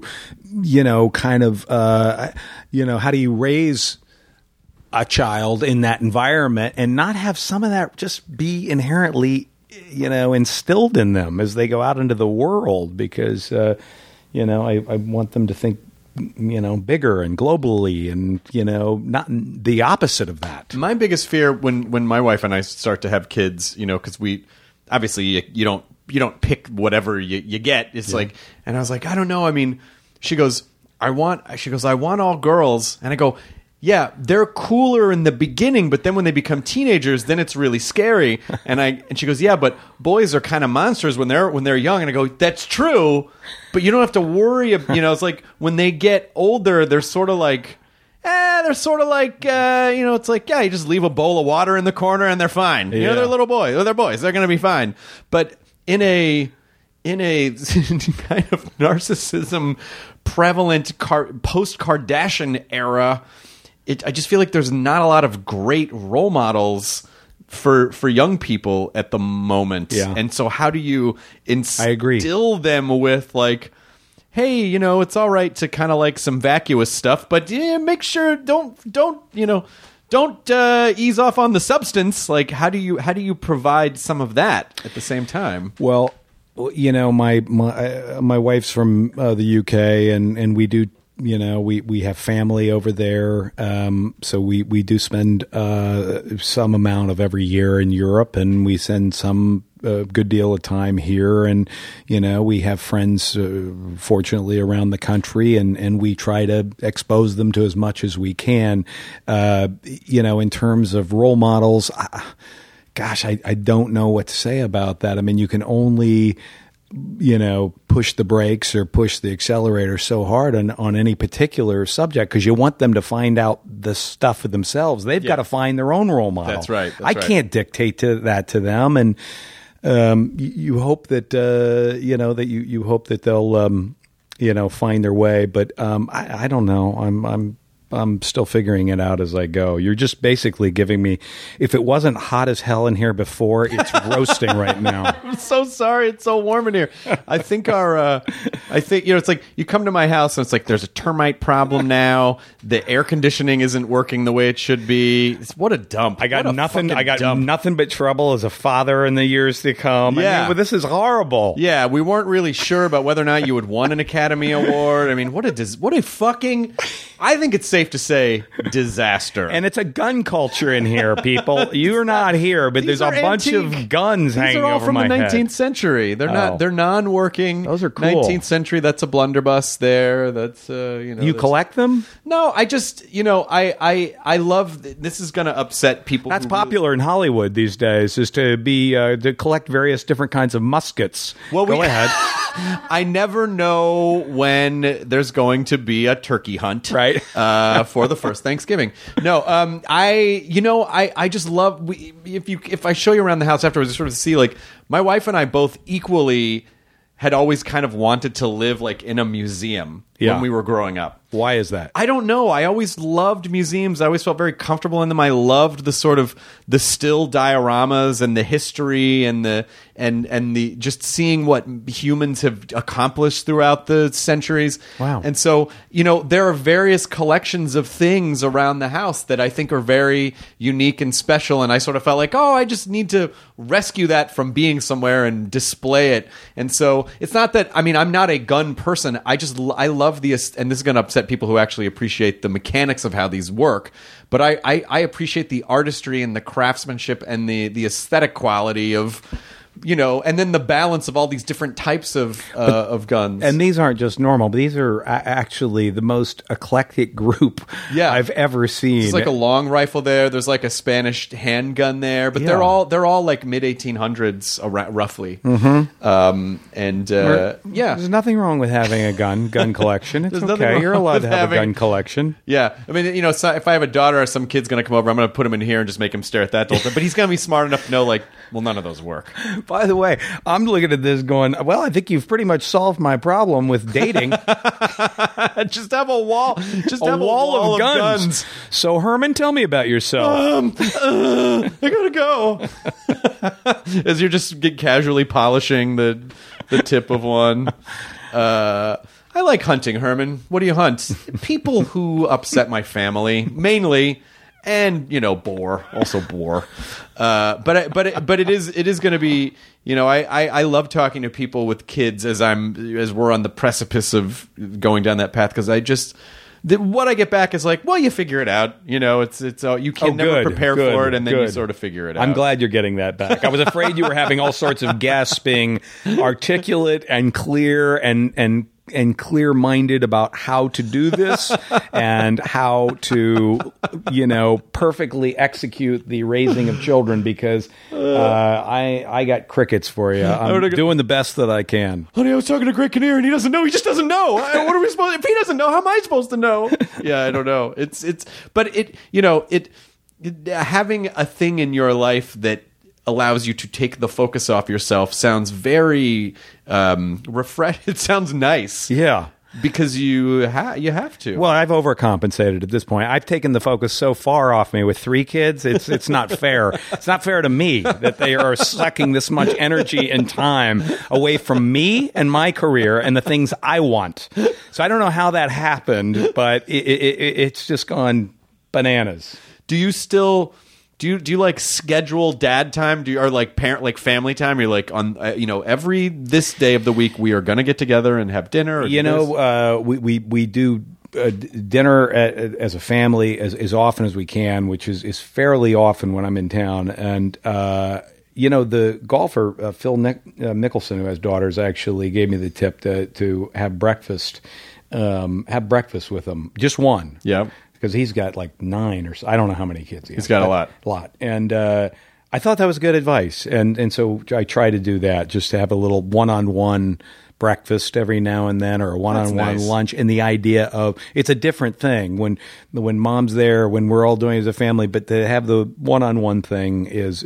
D: how do you raise a child in that environment and not have some of that just be inherently, instilled in them as they go out into the world, because, I want them to think, bigger and globally and, not the opposite of that.
E: My biggest fear when my wife and I start to have kids, because we, obviously you don't pick whatever you get. It's like, and I was like, I don't know. I mean, she goes, I want all girls. And I go, yeah, they're cooler in the beginning, but then when they become teenagers, then it's really scary. And she goes, yeah, but boys are kind of monsters when they're young. And I go, that's true, but you don't have to worry. It's like when they get older, they're sort of like, it's like, you just leave a bowl of water in the corner and they're fine.
D: Yeah.
E: They're little boys. They're boys. They're going to be fine. But in a kind of narcissism prevalent post-Kardashian era, I just feel like there's not a lot of great role models for young people at the moment.
D: Yeah.
E: And so how do you instill them with like, hey, it's all right to kind of like some vacuous stuff, but make sure don't ease off on the substance. Like, how do you provide some of that at the same time?
D: Well, my wife's from the UK, and we do we have family over there, so we do spend some amount of every year in Europe, and we send some good deal of time here, and we have friends fortunately around the country, and we try to expose them to as much as we can. In terms of role models, gosh, I don't know what to say about that. I mean, you can only push the brakes or push the accelerator so hard on any particular subject, because you want them to find out the stuff for themselves. They've got to find their own role model.
E: That's right.
D: I can't dictate to them, and you hope that you hope that they'll find their way. But I don't know. I'm still figuring it out as I go. You're just basically giving me, if it wasn't hot as hell in here before, it's roasting right now.
E: I'm so sorry. It's so warm in here. I think it's like you come to my house and it's like there's a termite problem now. The air conditioning isn't working the way it should be. What a dump.
D: I got nothing but trouble as a father in the years to come.
E: Yeah.
D: This is horrible.
E: Yeah, we weren't really sure about whether or not you would won an Academy Award. I mean, I think it's safe to say disaster.
D: And it's a gun culture in here, people. You're not here, but there's a bunch of guns hanging over my head.
E: These are all from the 19th century. They're non-working.
D: Those are cool.
E: 19th century. That's a blunderbuss there. That's
D: You collect them?
E: No, I just I love. This is going to upset people.
D: That's popular in Hollywood these days, is to collect various different kinds of muskets.
E: Well,
D: go ahead.
E: I never know when there's going to be a turkey hunt,
D: right?
E: For the first Thanksgiving. No, I just love. If I show you around the house afterwards, you sort of see like my wife and I both equally had always kind of wanted to live like in a museum when we were growing up.
D: Why is that?
E: I don't know. I always loved museums. I always felt very comfortable in them. I loved the sort of the still dioramas and the history and the just seeing what humans have accomplished throughout the centuries.
D: Wow.
E: And so, there are various collections of things around the house that I think are very unique and special. And I sort of felt like, I just need to rescue that from being somewhere and display it. And so it's not that, I'm not a gun person. I love and this is going to upset people who actually appreciate the mechanics of how these work, but I appreciate the artistry and the craftsmanship and the aesthetic quality of and then the balance of all these different types of guns.
D: And these aren't just normal, but these are actually the most eclectic group I've ever seen.
E: There's like a long rifle there. There's like a Spanish handgun there, but they're all like mid 1800s roughly.
D: Mm-hmm. There's nothing wrong with having a gun collection. It's okay. You're allowed to have a gun collection.
E: Yeah, so if I have a daughter or some kid's going to come over, I'm going to put him in here and just make him stare at that the whole time. But he's going to be smart enough to know, like, well, none of those work.
D: By the way, I'm looking at this going, well, I think you've pretty much solved my problem with dating.
E: Just have a wall. Just
D: a
E: have
D: wall of guns. So, Herman, tell me about yourself.
E: I gotta go. As you're just casually polishing the tip of one. I like hunting, Herman. What do you hunt? People who upset my family, mainly. And boar, also boar, but it is going to be I love talking to people with kids as we're on the precipice of going down that path, because what I get back is like, well, you figure it out, it's you can never prepare for it, and then you sort of figure it out.
D: I'm glad you're getting that back. I was afraid you were having all sorts of guests being articulate and clear and clear-minded about how to do this and how to, perfectly execute the raising of children, because I got crickets for you. I'm doing the best that I can.
E: Honey, I was talking to Greg Kinnear, and he doesn't know. He just doesn't know. What are we supposed? If he doesn't know, how am I supposed to know? Yeah, I don't know. Having a thing in your life that allows you to take the focus off yourself sounds very it sounds nice.
D: Yeah.
E: Because you have to.
D: Well, I've overcompensated at this point. I've taken the focus so far off me with 3 kids. It's not fair. It's not fair to me that they are sucking this much energy and time away from me and my career and the things I want. So I don't know how that happened, but it's just gone bananas.
E: Do you still? Do you like schedule dad time? Or like parent, like family time? You're like on every this day of the week we are going to get together and have dinner.
D: We do dinner as a family as often as we can, which is fairly often when I'm in town. And the golfer Phil Mickelson, who has daughters, actually gave me the tip to have breakfast. Have breakfast with him, just one.
E: Yeah,
D: because he's got like 9 or so. I don't know how many kids he has.
E: He's got a
D: lot. And I thought that was good advice, and so I try to do that, just to have a little one-on-one breakfast every now and then, or a one-on-one lunch. And the idea of it's a different thing when mom's there, when we're all doing it as a family, but to have the one-on-one thing is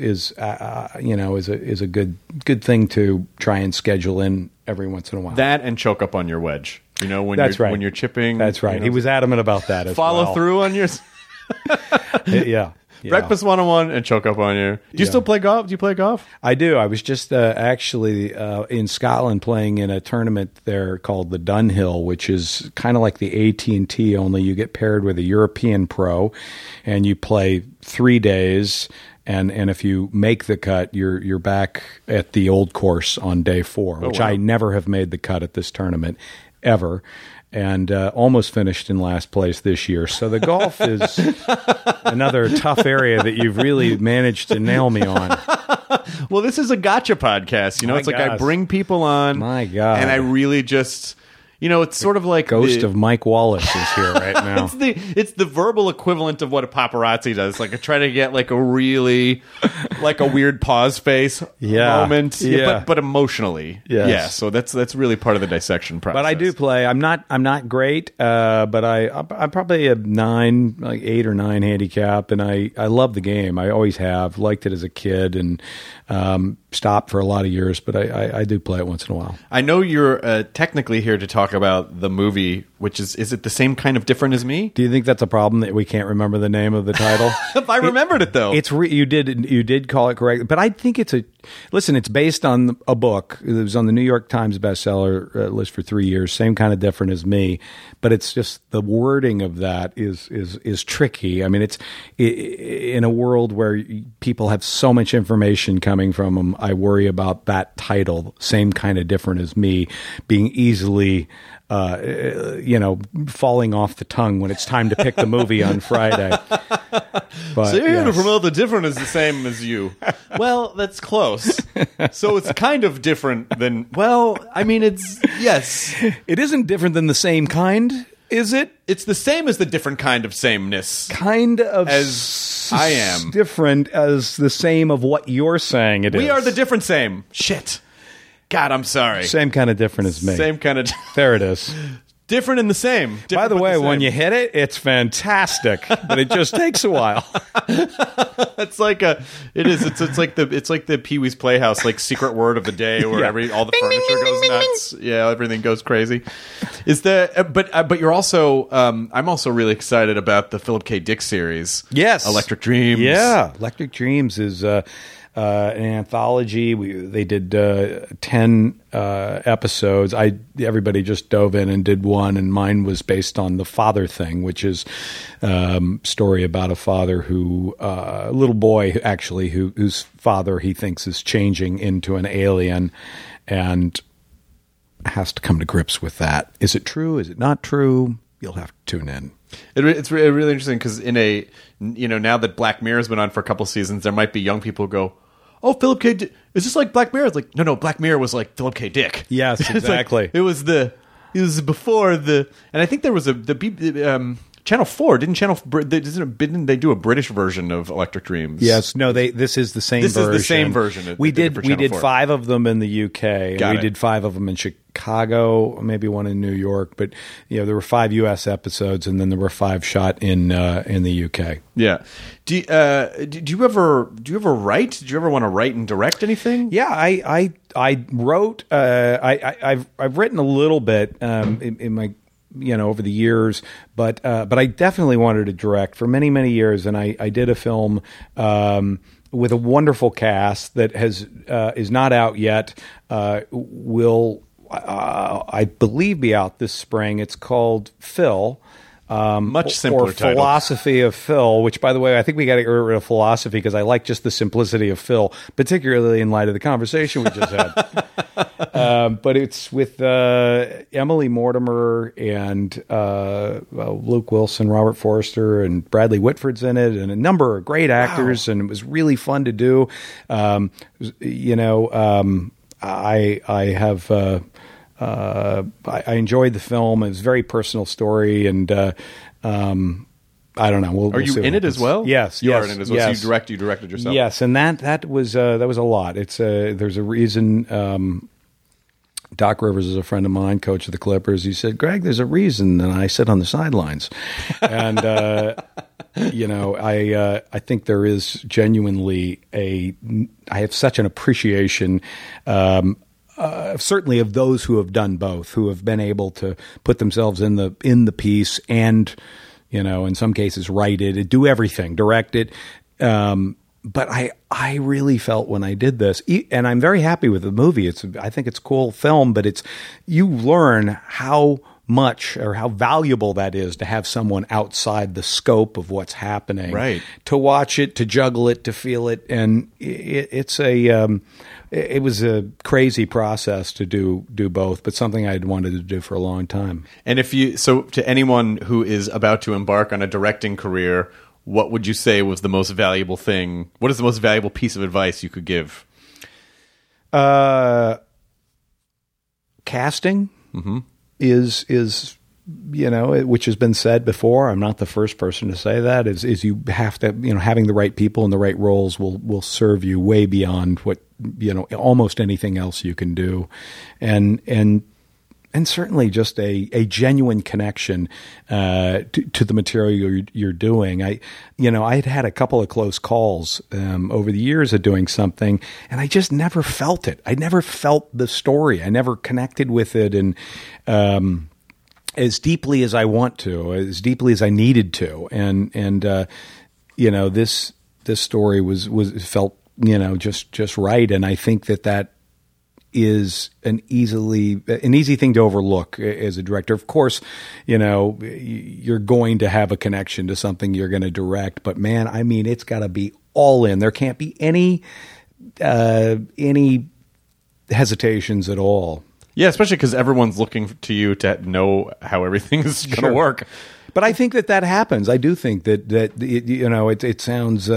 D: a good thing to try and schedule in every once in a while.
E: That and choke up on your wedge. When you're chipping.
D: That's right. He was adamant about that as well.
E: Follow through on your
D: yeah.
E: Breakfast 101 and choke up on you. Do you still play golf? Do you play golf?
D: I do. I was just actually in Scotland playing in a tournament there called the Dunhill, which is kind of like the AT&T, only you get paired with a European pro, and you play 3 days. And if you make the cut, you're back at the old course on day 4, which I never have made the cut at this tournament ever. And almost finished in last place this year. So the golf is another tough area that you've really managed to nail me on.
E: Well, this is a gotcha podcast. It's like I bring people on.
D: My God.
E: And I really just... it's sort of like
D: Ghost of Mike Wallace is here right now.
E: it's the verbal equivalent of what a paparazzi does. Like I try to get like a really like a weird pause face moment, but emotionally, So that's really part of the dissection process.
D: But I do play. I'm not great, but I'm probably a 9, like 8 or 9 handicap, and I love the game. I always have liked it as a kid, and stopped for a lot of years, but I do play it once in a while.
E: I know you're technically here to talk about the movie, which is it the same kind of different as me?
D: Do you think that's a problem that we can't remember the name of the title?
E: I remembered it though.
D: You did call it correct, but I think it's based on a book. It was on the New York Times bestseller list for 3 years. Same kind of different as me, but it's just the wording of that is tricky. I mean, it's in a world where people have so much information coming from them. I worry about that title, same kind of different as me, being easily, falling off the tongue when it's time to pick the movie on Friday. But,
E: so you're here to promote the different is the same as you. Well, that's close. So it's kind of different than, it's, yes.
D: It isn't different than the same kind, is it?
E: It's the same as the different kind of sameness.
D: Kind of
E: as I am.
D: Different as the same of what you're saying it is.
E: We are the different same. Shit. God, I'm sorry.
D: Same kind of different as me.
E: Same kind of...
D: There it is.
E: Different and the same. Different
D: By the way, when you hit it, it's fantastic, but it just takes a while.
E: It's like it's like the Pee-wee's Playhouse like secret word of the day where all the furniture goes nuts. Yeah, everything goes crazy. But you're also I'm also really excited about the Philip K. Dick series.
D: Yes,
E: Electric Dreams.
D: Yeah, Electric Dreams is an anthology. They did 10 episodes. Everybody just dove in and did one, and mine was based on the father thing, which is story about a father who, a little boy actually, whose father he thinks is changing into an alien, and has to come to grips with that. Is it true? Is it not true? You'll have to tune in.
E: It's really interesting because now that Black Mirror's been on for a couple seasons, there might be young people who go, "Oh, Philip K. Dick, is this like Black Mirror?" It's like, no, Black Mirror was like Philip K. Dick.
D: Yes, exactly.
E: It was before and I think there was Channel 4 didn't they do a British version of Electric Dreams?
D: Yes, no, this is the same version.
E: This is the same version.
D: We did 5 of them in the UK. And we did 5 of them in Chicago, maybe one in New York, but there were 5 US episodes, and then there were 5 shot in the UK.
E: Yeah. Do you ever write? Did you ever want to write and direct anything?
D: Yeah, I wrote. I've written a little bit in my over the years, but I definitely wanted to direct for many, many years, and I did a film with a wonderful cast that is not out yet. Will I believe be out this spring. It's called Phil.
E: Much simpler
D: or
E: title.
D: Philosophy of Phil, which, by the way, I think we got to get rid of philosophy because I like just the simplicity of Phil, particularly in light of the conversation we just had. But it's with Emily Mortimer and Luke Wilson, Robert Forster, and Bradley Whitford's in it, and a number of great actors, and it was really fun to do. I enjoyed the film. It was a very personal story, and I don't know.
E: Are you in it as well?
D: Yes,
E: you
D: yes,
E: are in it as well.
D: yes.
E: So you directed yourself.
D: Yes, and that was a lot. There's a reason. Doc Rivers is a friend of mine, coach of the Clippers. He said, "Greg, there's a reason that I sit on the sidelines," and I think there is genuinely I have such an appreciation. Certainly of those who have done both, who have been able to put themselves in the piece and, in some cases write it, do everything, direct it. But I really felt when I did this, and I'm very happy with the movie. I think it's a cool film, but you learn how much or how valuable that is to have someone outside the scope of what's happening,
E: right?
D: To watch it, to juggle it, to feel it, and it was a crazy process to do both, but something I'd wanted to do for a long time.
E: And to anyone who is about to embark on a directing career, what would you say was the most valuable thing? What is the most valuable piece of advice you could give?
D: Casting is which has been said before. I'm not the first person to say that. Is you have to, having the right people in the right roles will serve you way beyond what almost anything else you can do, and certainly just a genuine connection to the material you're doing. I had a couple of close calls over the years of doing something, and I just never felt it. I never felt the story. I never connected with it, and as deeply as I want to, as deeply as I needed to, and this story was felt just right, and I think that is an easy thing to overlook as a director. Of course, you're going to have a connection to something you're going to direct, but man, I mean, it's got to be all in. There can't be any hesitations at all.
E: Yeah, especially because everyone's looking to you to know how everything is going to work.
D: But I think that happens. I do think that it sounds.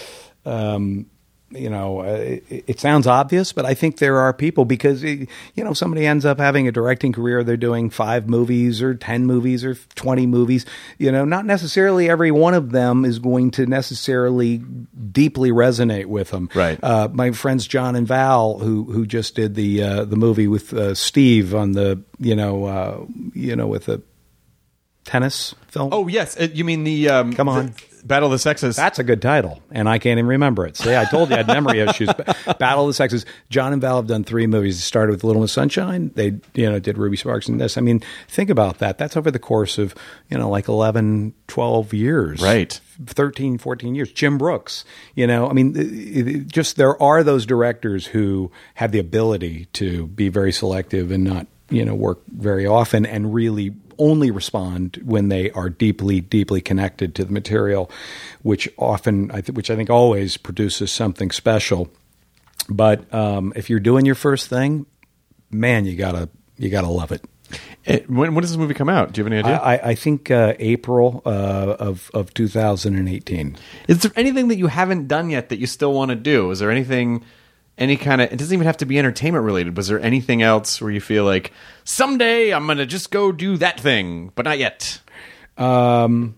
D: It sounds obvious, but I think there are people, because somebody ends up having a directing career. They're doing 5 movies or 10 movies or 20 movies. Not necessarily every one of them is going to necessarily deeply resonate with them.
E: Right.
D: My friends John and Val, who just did the movie with Steve on the with the tennis film.
E: Oh yes, you mean the
D: Come on.
E: Battle of the Sexes.
D: That's a good title, and I can't even remember it. See, I told you I had memory issues. Battle of the Sexes. John and Val have done 3 movies. They started with Little Miss Sunshine. They, did Ruby Sparks and this. I mean, think about that. That's over the course of, like 11, 12 years.
E: Right.
D: 13, 14 years. Jim Brooks. Just there are those directors who have the ability to be very selective and not, work very often, and really only respond when they are deeply, deeply connected to the material, which I think always produces something special. But if you're doing your first thing, man, you gotta love it.
E: When does this movie come out? Do you have any idea?
D: I think April of 2018.
E: Is there anything that you haven't done yet that you still want to do? Is there anything? Any kind of, it doesn't even have to be entertainment related. Was there anything else where you feel like someday I'm going to just go do that thing, but not yet?
D: No,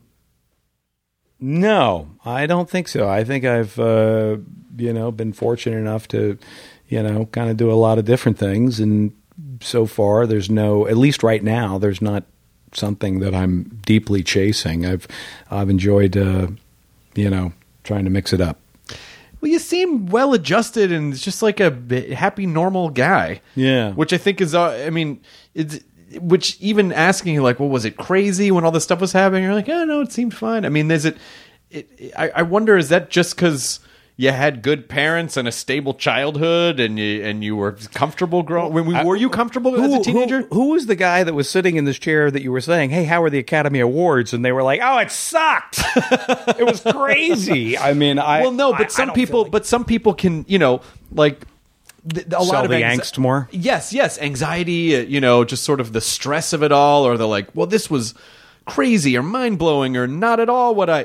D: I don't think so. I think I've, been fortunate enough to, kind of do a lot of different things. And so far there's at least right now, there's not something that I'm deeply chasing. I've enjoyed, trying to mix it up.
E: Well, you seem well adjusted and just like a happy, normal guy.
D: Yeah.
E: Which I think is, which even asking you, like, well, was it crazy when all this stuff was happening? You're like, oh, no, it seemed fine. I mean, I wonder, is that just because you had good parents and a stable childhood, and you were comfortable growing. Were you comfortable as a teenager?
D: Who was the guy that was sitting in this chair that you were saying, "Hey, how are the Academy Awards?" And they were like, "Oh, it sucked. It was crazy." I mean,
E: some people can, like. A lot of
D: angst more.
E: Yes, anxiety. Just sort of the stress of it all, or the like. Well, this was crazy or mind blowing, or not at all what I.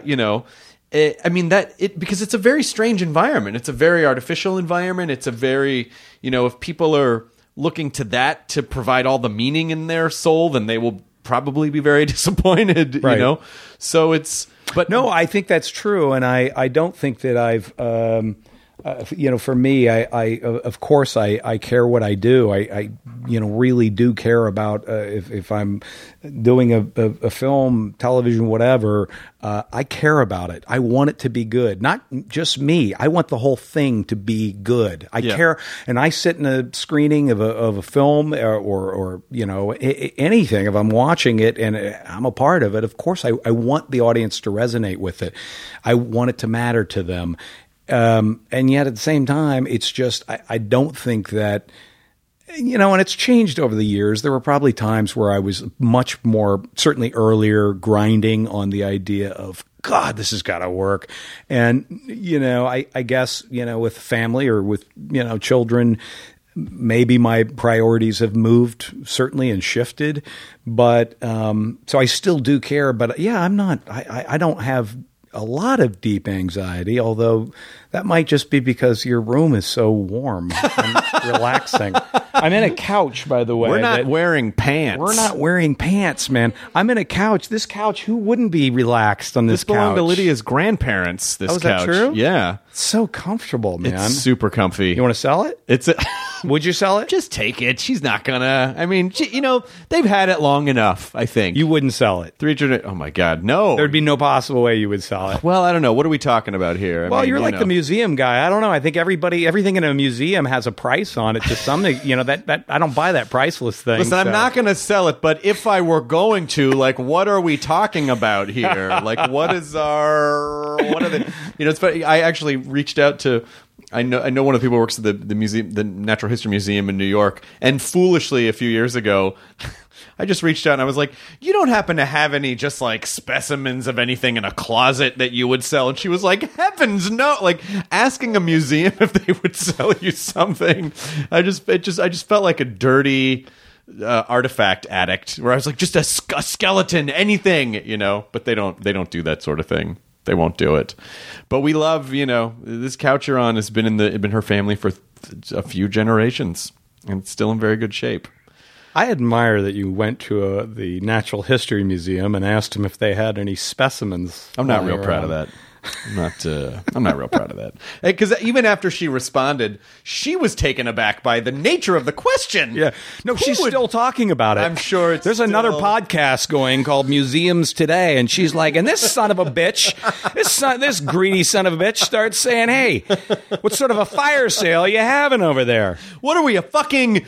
E: Because it's a very strange environment. It's a very artificial environment. It's a very, if people are looking to that to provide all the meaning in their soul, then they will probably be very disappointed.
D: Right.
E: So it's. But
D: no, I think that's true, and I don't think that I've. For me, of course I care what I do. I really do care about if I'm doing a film, television, whatever. I care about it. I want it to be good, not just me. I want the whole thing to be good. I care, and I sit in a screening of a film or anything. If I'm watching it and I'm a part of it, of course I want the audience to resonate with it. I want it to matter to them. And yet at the same time, it's just, I don't think that, and it's changed over the years. There were probably times where I was much more, certainly earlier, grinding on the idea of, God, this has got to work. And, I guess, with family or with, children, maybe my priorities have moved certainly and shifted. But, so I still do care. But yeah, I don't have a lot of deep anxiety, although that might just be because your room is so warm and relaxing. I'm in a couch, by the way.
E: We're not wearing pants.
D: We're not wearing pants, man. I'm in a couch. This couch, who wouldn't be relaxed on this couch?
E: This belonged to Lydia's grandparents, this couch.
D: Is that true?
E: Yeah.
D: It's so comfortable, man.
E: It's super comfy.
D: You want to sell it? Would you sell it?
E: Just take it. She's not gonna. I mean, they've had it long enough, I think.
D: You wouldn't sell it.
E: Oh my God, no.
D: There'd be no possible way you would sell it.
E: Well, I don't know. What are we talking about here?
D: You're like the museum guy. I don't know. I think everything in a museum has a price on it to some, that I don't buy that priceless thing.
E: Listen, I'm not going to sell it, but if I were going to, like, what are we talking about here? Like, what are the, it's funny. I actually reached out to, I know one of the people who works at the museum, the Natural History Museum in New York, and foolishly a few years ago, I just reached out and I was like, you don't happen to have any just like specimens of anything in a closet that you would sell? And she was like, heavens no, like asking a museum if they would sell you something. I just felt like a dirty artifact addict where I was like, just a skeleton, anything, but they don't do that sort of thing. They won't do it. But we love, this couch you're on has been been her family for a few generations, and it's still in very good shape.
D: I admire that you went to the Natural History Museum and asked them if they had any specimens.
E: I'm not real proud of that. I'm not real proud of that. Because even after she responded, she was taken aback by the nature of the question.
D: Yeah. No, she's still talking about it.
E: I'm sure
D: there's another podcast going called Museums Today, and she's like, and this son of a bitch, this greedy son of a bitch starts saying, hey, what sort of a fire sale are you having over there?
E: What are we, a fucking,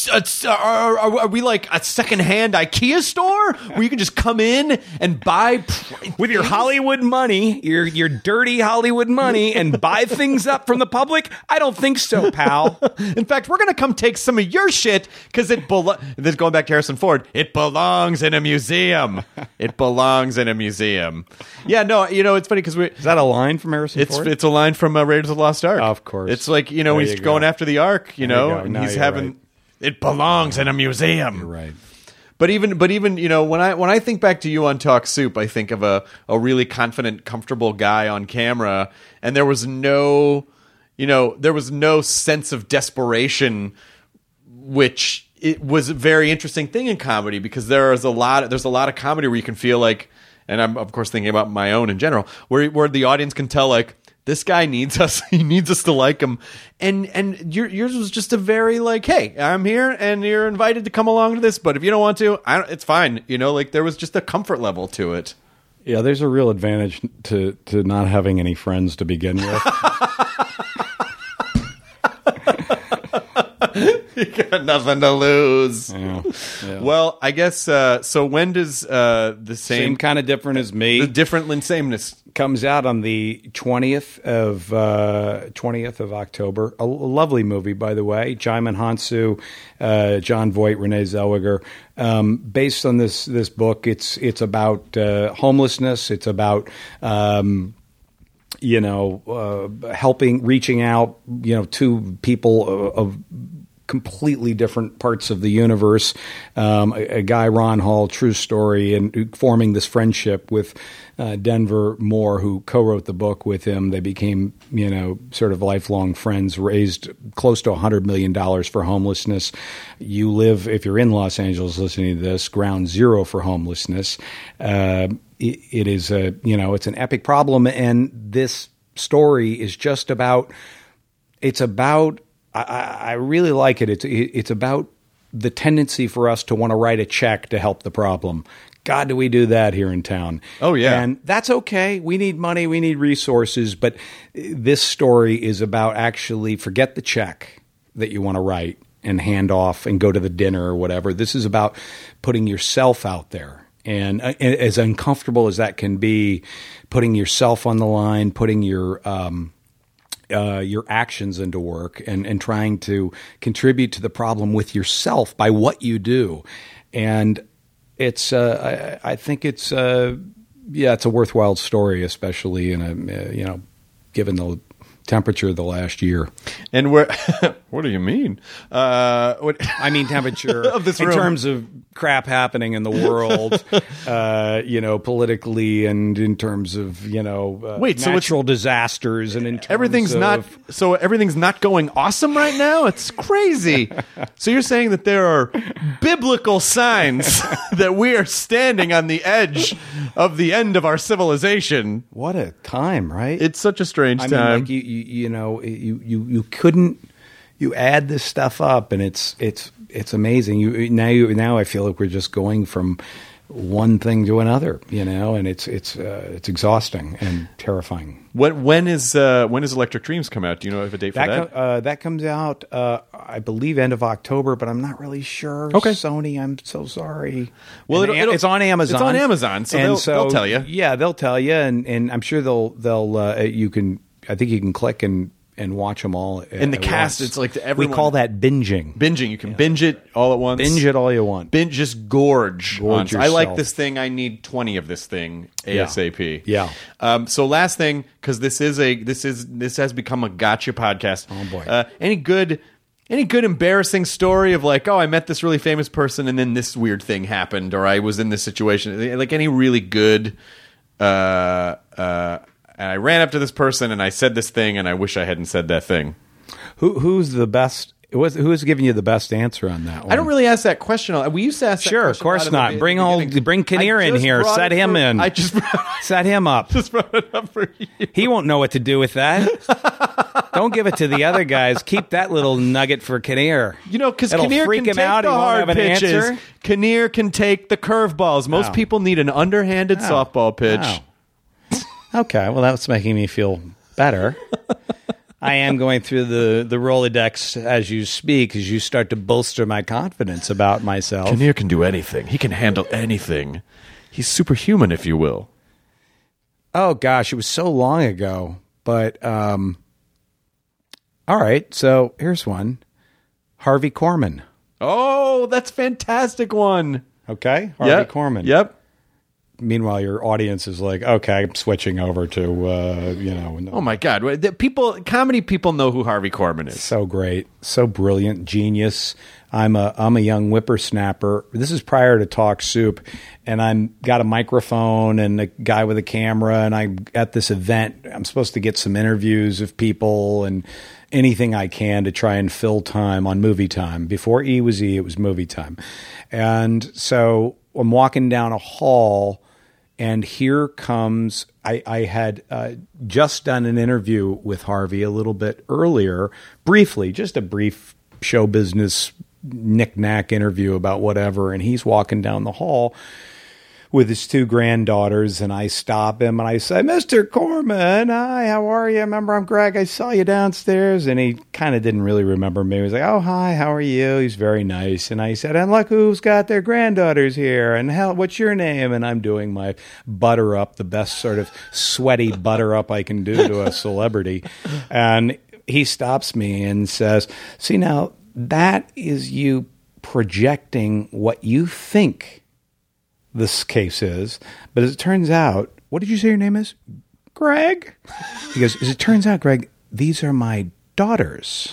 E: are we like a secondhand IKEA store where you can just come in and buy
D: with your Hollywood money, your dirty Hollywood money, and buy things up from the public? I don't think so, pal.
E: In fact, we're going to come take some of your shit because this going back to Harrison Ford, it belongs in a museum. It belongs in a museum. Yeah, no, it's funny because
D: is that a line from Harrison Ford?
E: It's a line from Raiders of the Lost Ark.
D: Of course.
E: It's like, he's going after the Ark, and he's having, right. It belongs in a museum.
D: You're right.
E: But even when I think back to you on Talk Soup, I think of a really confident, comfortable guy on camera, and there was no sense of desperation, which it was a very interesting thing in comedy because there's a lot of comedy where you can feel like, and I'm of course thinking about my own in general, where the audience can tell like, this guy needs us. He needs us to like him. And yours was just a very like, hey, I'm here and you're invited to come along to this. But if you don't want to, it's fine. Like there was just a comfort level to it.
D: Yeah, there's a real advantage to not having any friends to begin with.
E: You got nothing to lose.
D: Yeah.
E: Well, I guess so. When does the
D: Same kind of different as me.
E: the different than sameness?
D: Comes out on the 20th of October. A lovely movie, by the way. Jaimin Hansu, John Voight, Renee Zellweger. Based on this book, it's about homelessness. It's about helping, reaching out, to people of completely different parts of the universe. A guy, Ron Hall, true story, and forming this friendship with Denver Moore, who co-wrote the book with him. They became, sort of lifelong friends, raised close to $100 million for homelessness. You live, if you're in Los Angeles listening to this, ground zero for homelessness. It is it's an epic problem. And this story is just about, I really like it. It's about the tendency for us to want to write a check to help the problem. God, do we do that here in town?
E: Oh, yeah.
D: And that's okay. We need money. We need resources. But this story is about actually forget the check that you want to write and hand off and go to the dinner or whatever. This is about putting yourself out there. And as uncomfortable as that can be, putting yourself on the line, putting your actions into work and trying to contribute to the problem with yourself by what you do. And it's, I think it's a worthwhile story, especially in given the temperature of the last year.
E: And what do you mean?
D: I mean temperature
E: of this room.
D: In terms of crap happening in the world, politically, and in terms of natural disasters, and in terms
E: everything's not going awesome right now. It's crazy. So you're saying that there are biblical signs that we are standing on the edge of the end of our civilization.
D: What a time, right?
E: It's such a strange time.
D: I mean, you couldn't. You add this stuff up, and it's amazing. Now I feel like we're just going from one thing to another, and it's exhausting and terrifying.
E: When is Electric Dreams come out? Do you know if a date for that?
D: That comes out, I believe, end of October, but I'm not really sure.
E: Okay,
D: Sony, I'm so sorry.
E: Well,
D: it's on Amazon.
E: It's on Amazon, so they'll tell you.
D: Yeah, they'll tell you, and I'm sure they'll you can. I think you can click and watch them all.
E: In the cast,
D: once.
E: it's like everyone.
D: We call that binging.
E: Binging. You can binge it all at once.
D: Binge it all you want.
E: Just gorge
D: yourself.
E: I like this thing. I need 20 of this thing ASAP.
D: Yeah.
E: So last thing, because this has become a gotcha podcast.
D: Oh boy.
E: Any good embarrassing story of like, oh, I met this really famous person and then this weird thing happened, or I was in this situation. Like any really good. And I ran up to this person and I said this thing, and I wish I hadn't said that thing.
D: Who's the best? Who's giving you the best answer on that one?
E: I don't really ask that question. We used to ask that
D: Sure,
E: question.
D: of course not. Bring Kinnear in here. Set him in. Set him up.
E: Just brought it up for you.
D: He won't know what to do with that. Don't give it to the other guys. Keep that little nugget for Kinnear.
E: Because Kinnear
D: freak
E: can
D: him
E: take
D: out.
E: the
D: He won't
E: hard
D: have an
E: pitches.
D: answer.
E: Kinnear can take the curveballs. Most people need an underhanded softball pitch.
D: Wow. Okay, well, that's making me feel better. I am going through the Rolodex as you speak, as you start to bolster my confidence about myself.
E: Kinnear can do anything. He can handle anything. He's superhuman, if you will.
D: Oh, gosh, it was so long ago. But, all right, so here's one. Harvey Korman.
E: Oh, that's a fantastic one.
D: Okay, Harvey Korman.
E: Yep.
D: Meanwhile, your audience is like, okay, I'm switching over to,
E: Oh my God! Comedy people know who Harvey Korman is.
D: So great, so brilliant, genius. I'm a young whippersnapper. This is prior to Talk Soup, and I'm got a microphone and a guy with a camera, and I'm at this event. I'm supposed to get some interviews of people and anything I can to try and fill time on Movie Time. Before E was E, it was Movie Time, and so I'm walking down a hall. And here comes, I had just done an interview with Harvey a little bit earlier, briefly, just a brief show business knick-knack interview about whatever. And he's walking down the hall with his two granddaughters, and I stop him and I say, Mr. Corman, hi, how are you? Remember, I'm Greg. I saw you downstairs. And he kind of didn't really remember me. He was like, oh, hi, how are you? He's very nice. And I said, and look who's got their granddaughters here. And hell, what's your name? And I'm doing my butter up, the best sort of sweaty butter up I can do to a celebrity. And he stops me and says, see, now that is you projecting what you think this case is, but as it turns out, what did you say your name is? Greg? He goes, as it turns out, Greg, these are my daughters.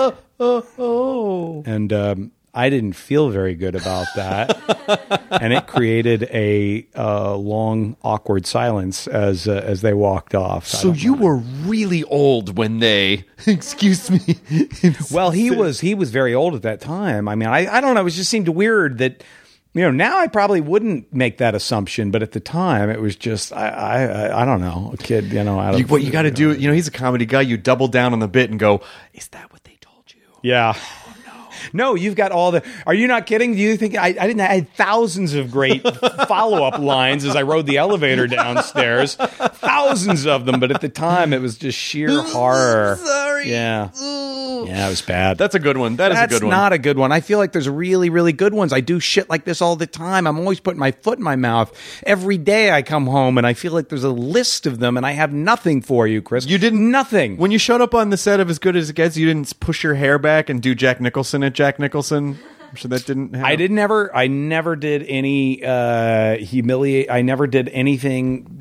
D: And I didn't feel very good about that, and it created a long, awkward silence as they walked off.
E: So you were really old when they, excuse me.
D: Well, he was very old at that time. I mean, I don't know. It just seemed weird that. Now I probably wouldn't make that assumption, but at the time it was just I don't know, a kid.
E: What you got to do? He's a comedy guy. You double down on the bit and go, "Is that what they told you?"
D: Yeah. No, you've got all the. Are you not kidding? Do you think I had thousands of great follow-up lines as I rode the elevator downstairs, thousands of them. But at the time, it was just sheer horror.
E: Sorry.
D: Yeah, it was bad.
E: That's a good one. That's a good one.
D: That's not a good one. I feel like there's really, really good ones. I do shit like this all the time. I'm always putting my foot in my mouth. Every day I come home and I feel like there's a list of them, and I have nothing for you, Chris.
E: You didn't
D: nothing.
E: When you showed up on the set of As Good as It Gets, you didn't push your hair back and do Jack Nicholson at Jack Nicholson. I'm sure that didn't happen.
D: I never did any humiliate. I never did anything,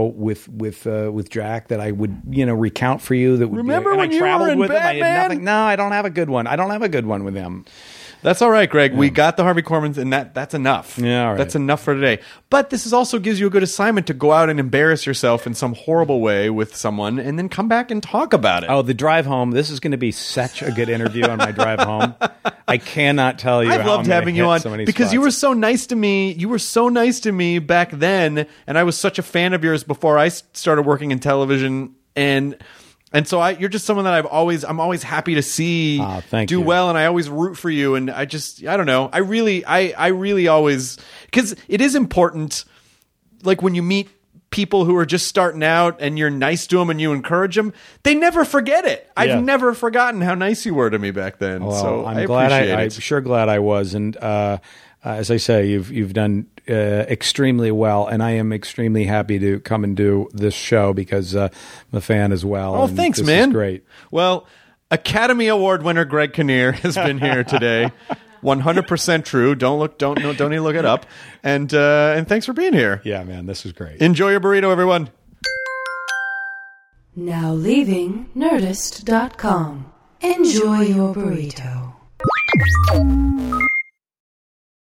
D: with Jack that I would, recount for you. That would
E: remember
D: be,
E: when you
D: traveled
E: were in
D: with
E: Batman?
D: him. I had nothing. No, I don't have a good one. I don't have a good one with him.
E: That's all right, Greg. Yeah. We got the Harvey Kormans, and that's enough.
D: Yeah, all right.
E: That's enough for today. But this also gives you a good assignment to go out and embarrass yourself in some horrible way with someone, and then come back and talk about it.
D: Oh, the drive home. This is going to be such a good interview on my drive home. I cannot tell you.
E: I've loved having you on
D: so
E: because
D: spots.
E: you were so nice to me. You were so nice to me back then, and I was such a fan of yours before I started working in television. And so you're just someone that I'm always happy to see do well, and I always root for you. And I don't know. I really always, because it is important, like when you meet people who are just starting out and you're nice to them and you encourage them, they never forget it. I've never forgotten how nice you were to me back then.
D: Well,
E: so
D: I'm
E: I
D: glad.
E: appreciate it.
D: I'm sure glad I was. And as I say, you've done extremely well, and I am extremely happy to come and do this show because I'm a fan as well.
E: Oh, thanks,
D: this
E: man.
D: Is great.
E: Well, Academy Award winner Greg Kinnear has been here today. 100% true. Don't even look it up. And thanks for being here.
D: Yeah, man, this is great.
E: Enjoy your burrito, everyone.
C: Now leaving Nerdist.com. Enjoy your burrito.